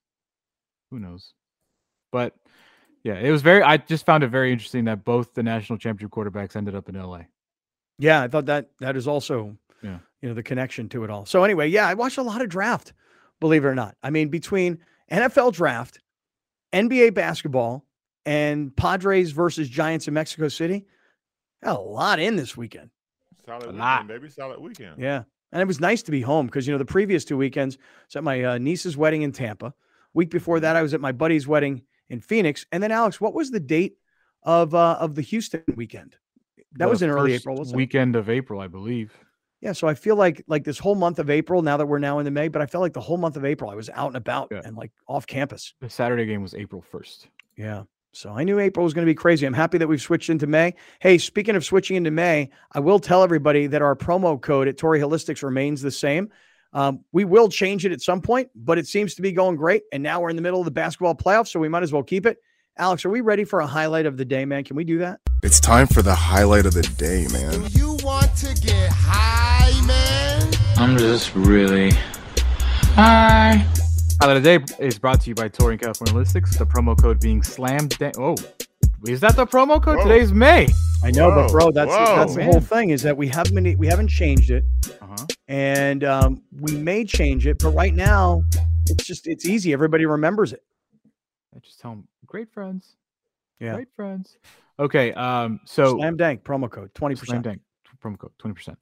Speaker 2: But yeah, I just found it very interesting that both the national championship quarterbacks ended up in LA.
Speaker 1: Yeah, I thought that is also, the connection to it all. So anyway, yeah, I watched a lot of draft, believe it or not. I mean, between NFL draft, NBA basketball, and Padres versus Giants in Mexico City, got a lot in this weekend.
Speaker 3: Solid weekend, baby. Solid weekend.
Speaker 1: Yeah. And it was nice to be home because, the previous 2 weekends, I was at my niece's wedding in Tampa. Week before that, I was at my buddy's wedding in Phoenix. And then, Alex, what was the date of the Houston weekend? That was in early April, wasn't it?
Speaker 2: Weekend of April, I believe.
Speaker 1: Yeah, so I feel like this whole month of April, now that we're now into May, but I felt like the whole month of April, I was out and about and like off campus.
Speaker 2: The Saturday game was April 1st.
Speaker 1: Yeah. So I knew April was going to be crazy. I'm happy that we've switched into May. Hey, speaking of switching into May, I will tell everybody that our promo code at Torrey Holistics remains the same. We will change it at some point, but it seems to be going great. And now we're in the middle of the basketball playoffs, so we might as well keep it. Alex, are we ready for a highlight of the day, man? Can we do that?
Speaker 6: It's time for the highlight of the day, man.
Speaker 7: Do you want to get high, man?
Speaker 8: I'm just really high.
Speaker 2: Highlight of the day is brought to you by Torrey California Holistics. The promo code being slammed. Oh, is that the promo code?
Speaker 3: Whoa.
Speaker 2: Today's May.
Speaker 1: I know, but bro, that's the
Speaker 2: man.
Speaker 1: whole thing is that we haven't changed it, and we may change it, but right now it's easy. Everybody remembers it.
Speaker 2: I just tell them, great friends.
Speaker 1: Yeah,
Speaker 2: great friends. Okay, so
Speaker 1: Slam Dank promo code 20%.
Speaker 2: Slam Dank promo code 20%.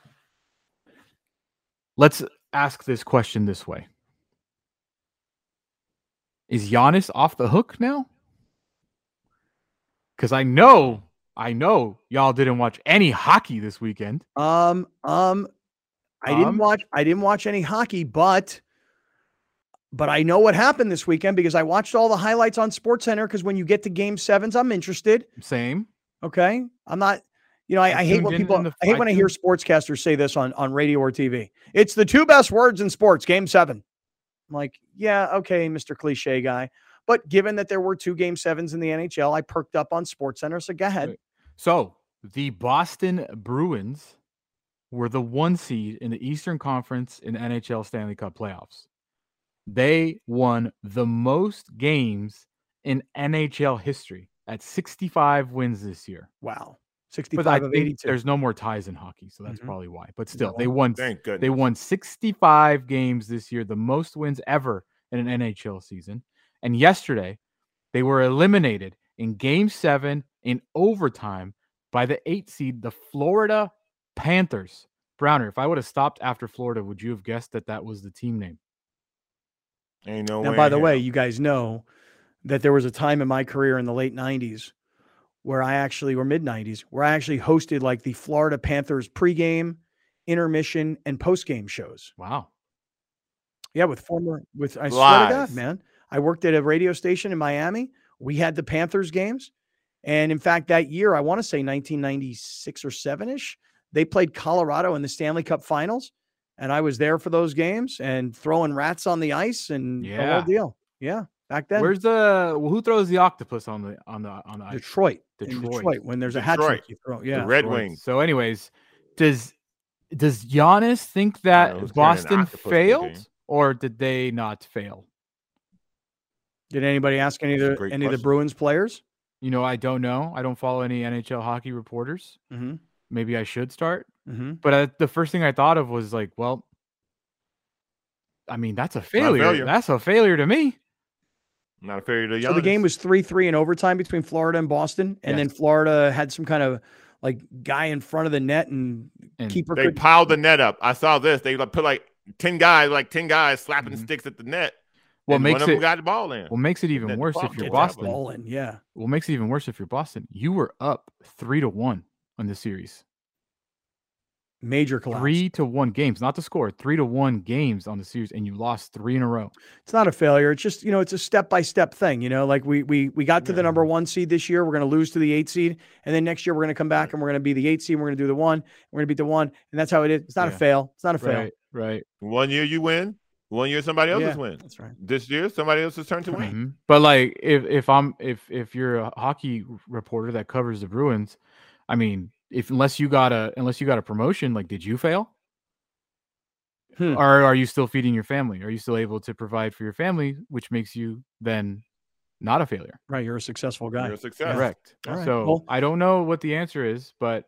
Speaker 2: Let's ask this question this way: is Giannis off the hook now? Because I know y'all didn't watch any hockey this weekend.
Speaker 1: I didn't watch any hockey, but I know what happened this weekend because I watched all the highlights on SportsCenter. Because when you get to Game 7s, I'm interested.
Speaker 2: Same.
Speaker 1: Okay, I'm not. I hate when I hear sportscasters say this on radio or TV. It's the two best words in sports. Game 7. I'm like, yeah, okay, Mr. Cliche guy. But given that there were 2 Game 7s in the NHL, I perked up on SportsCenter. So go ahead.
Speaker 2: So the Boston Bruins were the 1 seed in the Eastern Conference in the NHL Stanley Cup playoffs. They won the most games in NHL history at 65 wins this year.
Speaker 1: Wow. 65 of 82.
Speaker 2: There's no more ties in hockey, so that's probably why. But still, they
Speaker 3: Thank goodness.
Speaker 2: They won 65 games this year, the most wins ever in an NHL season. And yesterday, they were eliminated in Game 7 in overtime by the 8 seed, the Florida Panthers. Browner, if I would have stopped after Florida, would you have guessed that was the team name?
Speaker 3: Ain't no way.
Speaker 1: Now, by the way, you guys know that there was a time in my career in the late 90s where or mid-90s, where I actually hosted like the Florida Panthers pregame, intermission, and postgame shows.
Speaker 2: Wow.
Speaker 1: Yeah, I swear to God, man. I worked at a radio station in Miami. We had the Panthers games. And in fact, that year, I want to say 1996 or 7-ish, they played Colorado in the Stanley Cup Finals. And I was there for those games and throwing rats on the ice and the whole deal. Yeah, back then.
Speaker 2: Who throws the octopus on the ice?
Speaker 1: Detroit. When there's a hat trick you throw. Yeah.
Speaker 3: The Red Wings.
Speaker 2: So anyways, does Giannis think that Boston failed or did they not fail?
Speaker 1: Did anybody ask any of the Bruins players?
Speaker 2: I don't know. I don't follow any NHL hockey reporters.
Speaker 1: Mm-hmm.
Speaker 2: Maybe I should start.
Speaker 1: Mm-hmm.
Speaker 2: But the first thing I thought of was like, well, I mean, that's a failure. That's a failure to me.
Speaker 3: Not a failure to Giannis.
Speaker 1: So the game was 3-3 in overtime between Florida and Boston. And then Florida had some kind of like guy in front of the net and keeper.
Speaker 3: They piled the net up. I saw this. They put like 10 guys slapping sticks at the net.
Speaker 2: What makes
Speaker 3: one of them got the ball in.
Speaker 2: What makes it even worse if you're Boston?
Speaker 1: What
Speaker 2: makes it even worse if you're Boston? You were up 3-1 on the series.
Speaker 1: Major collapse.
Speaker 2: 3-1 games, not the score. 3-1 games on the series, and you lost 3 in a row.
Speaker 1: It's not a failure. It's just it's a step-by-step thing. Like we got to the number 1 seed this year. We're going to lose to the 8 seed, and then next year we're going to come back and we're going to be the 8 seed. And we're going to do the 1. We're going to beat the 1, and that's how it is. It's not a fail. It's not a fail.
Speaker 2: Right.
Speaker 3: 1 year you win. 1 year somebody else's win.
Speaker 1: That's right.
Speaker 3: This year somebody else's turn to win.
Speaker 2: Mm-hmm. But like if you're a hockey reporter that covers the Bruins, I mean, unless you got a promotion, like, did you fail? Or are you still feeding your family? Are you still able to provide for your family, which makes you then not a failure?
Speaker 1: Right. You're a successful guy.
Speaker 3: You're a success.
Speaker 2: Correct.
Speaker 1: Right.
Speaker 2: So
Speaker 1: well,
Speaker 2: I don't know what the answer is, but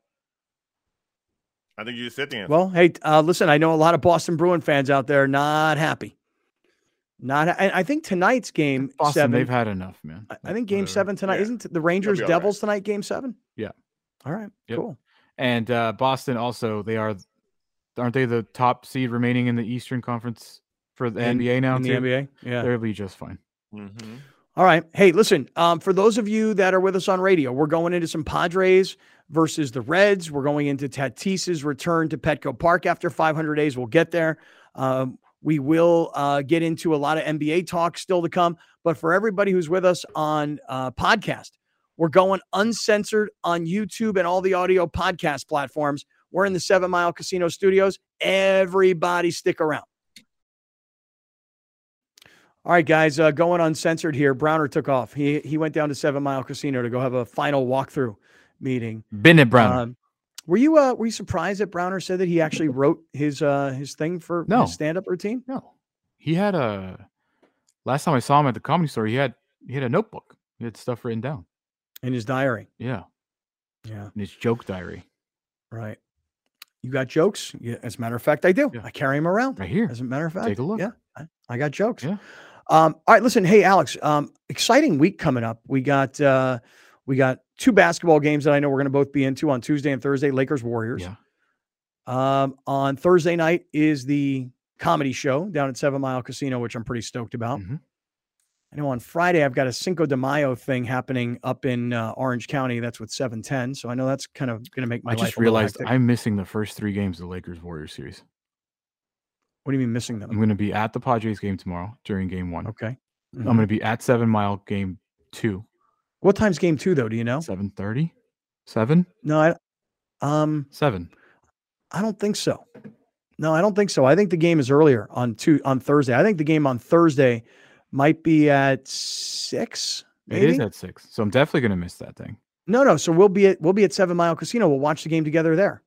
Speaker 3: I think you just said the answer.
Speaker 1: Well, hey, listen, I know a lot of Boston Bruin fans out there not happy. I think tonight's game
Speaker 2: Boston,
Speaker 1: 7.
Speaker 2: They've had enough, man.
Speaker 1: I think Game 7 tonight isn't the Rangers Devils tonight. Game 7.
Speaker 2: Yeah.
Speaker 1: All right. Yep. Cool.
Speaker 2: And Boston also, aren't they the top seed remaining in the Eastern Conference for the NBA now?
Speaker 1: In the NBA, yeah,
Speaker 2: they'll be just fine.
Speaker 3: Mm-hmm.
Speaker 1: All right. Hey, listen. For those of you that are with us on radio, we're going into some Padres versus the Reds. We're going into Tatis's return to Petco Park after 500 days. We'll get there. We will get into a lot of NBA talk still to come. But for everybody who's with us on podcast, we're going uncensored on YouTube and all the audio podcast platforms. We're in the 7 Mile Casino studios. Everybody stick around. All right, guys, going uncensored here. Browner took off. He went down to 7 Mile Casino to go have a final walkthrough meeting.
Speaker 2: Been it, Browner.
Speaker 1: Were you surprised that Browner said that he actually wrote his thing for his stand-up routine?
Speaker 2: No. He had last time I saw him at the Comedy Store, he had a notebook. He had stuff written down.
Speaker 1: In his diary.
Speaker 2: Yeah.
Speaker 1: Yeah.
Speaker 2: In his joke diary.
Speaker 1: Right. You got jokes? Yeah, as a matter of fact, I do.
Speaker 2: Yeah.
Speaker 1: I carry them around.
Speaker 2: Right here.
Speaker 1: As a matter of fact.
Speaker 2: Take a look.
Speaker 1: Yeah. I got jokes.
Speaker 2: Yeah.
Speaker 1: All right, listen. Hey, Alex, exciting week coming up. We got 2 basketball games that I know we're going to both be into on Tuesday and Thursday, Lakers Warriors.
Speaker 2: Yeah.
Speaker 1: On Thursday night is the comedy show down at 7 Mile Casino, which I'm pretty stoked about.
Speaker 2: Mm-hmm.
Speaker 1: I know on Friday I've got a Cinco de Mayo thing happening up in Orange County. That's with 710. So I know that's kind of going to make my life. I just
Speaker 2: realized I'm missing the first 3 games of the Lakers Warriors series.
Speaker 1: What do you mean missing them?
Speaker 2: I'm going to be at the Padres game tomorrow during game 1.
Speaker 1: Okay.
Speaker 2: Mm-hmm. I'm going to be at 7 Mile game 2.
Speaker 1: What time's game 2 though? Do you know?
Speaker 2: 7:30? 7?
Speaker 1: No,
Speaker 2: 7.
Speaker 1: I don't think so. No, I don't think so. I think the game is earlier on Thursday. I think the game on Thursday might be at 6. Maybe?
Speaker 2: It is at 6. So I'm definitely going to miss that thing.
Speaker 1: No. So we'll be at 7 Mile Casino. We'll watch the game together there.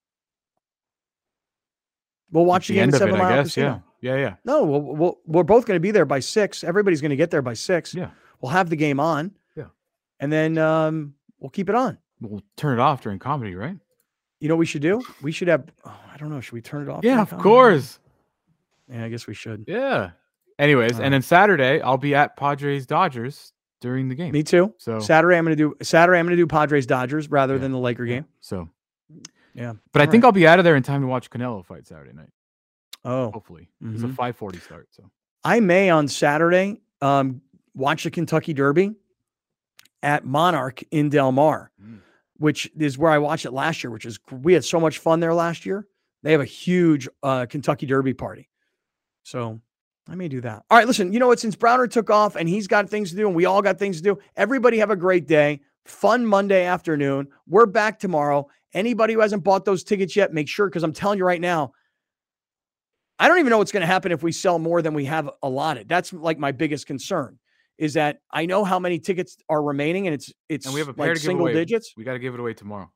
Speaker 1: We'll watch the game at 7 Mile Casino.
Speaker 2: Yeah.
Speaker 1: No, we're both going to be there by 6. Everybody's going to get there by 6.
Speaker 2: Yeah.
Speaker 1: We'll have the game on.
Speaker 2: Yeah.
Speaker 1: And then we'll keep it on.
Speaker 2: We'll turn it off during comedy, right?
Speaker 1: You know what we should do? We should have, I don't know. Should we turn it off?
Speaker 2: Yeah, of course.
Speaker 1: Yeah, I guess we should.
Speaker 2: Yeah. Anyways, and then Saturday, I'll be at Padres Dodgers during the game.
Speaker 1: Me too.
Speaker 2: So
Speaker 1: Saturday, I'm going to do Padres Dodgers rather than the Laker game.
Speaker 2: So,
Speaker 1: yeah.
Speaker 2: But I think I'll be out of there in time to watch Canelo fight Saturday night.
Speaker 1: Oh,
Speaker 2: hopefully. It's a 5:40 start. So
Speaker 1: I may on Saturday watch the Kentucky Derby at Monarch in Del Mar, which is where I watched it last year, we had so much fun there last year. They have a huge Kentucky Derby party. So I may do that. All right, listen, you know what? Since Browner took off and he's got things to do and we all got things to do, everybody have a great day. Fun Monday afternoon. We're back tomorrow. Anybody who hasn't bought those tickets yet, make sure, because I'm telling you right now, I don't even know what's going to happen if we sell more than we have allotted. That's like my biggest concern, is that I know how many tickets are remaining, and it's
Speaker 2: and we have a pair
Speaker 1: like
Speaker 2: to
Speaker 1: single digits.
Speaker 2: We got to give it away tomorrow.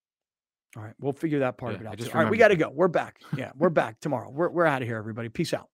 Speaker 1: All right, we'll figure that part of it out. All right, we got to go. We're back. Yeah, we're back tomorrow. We're out of here, everybody. Peace out.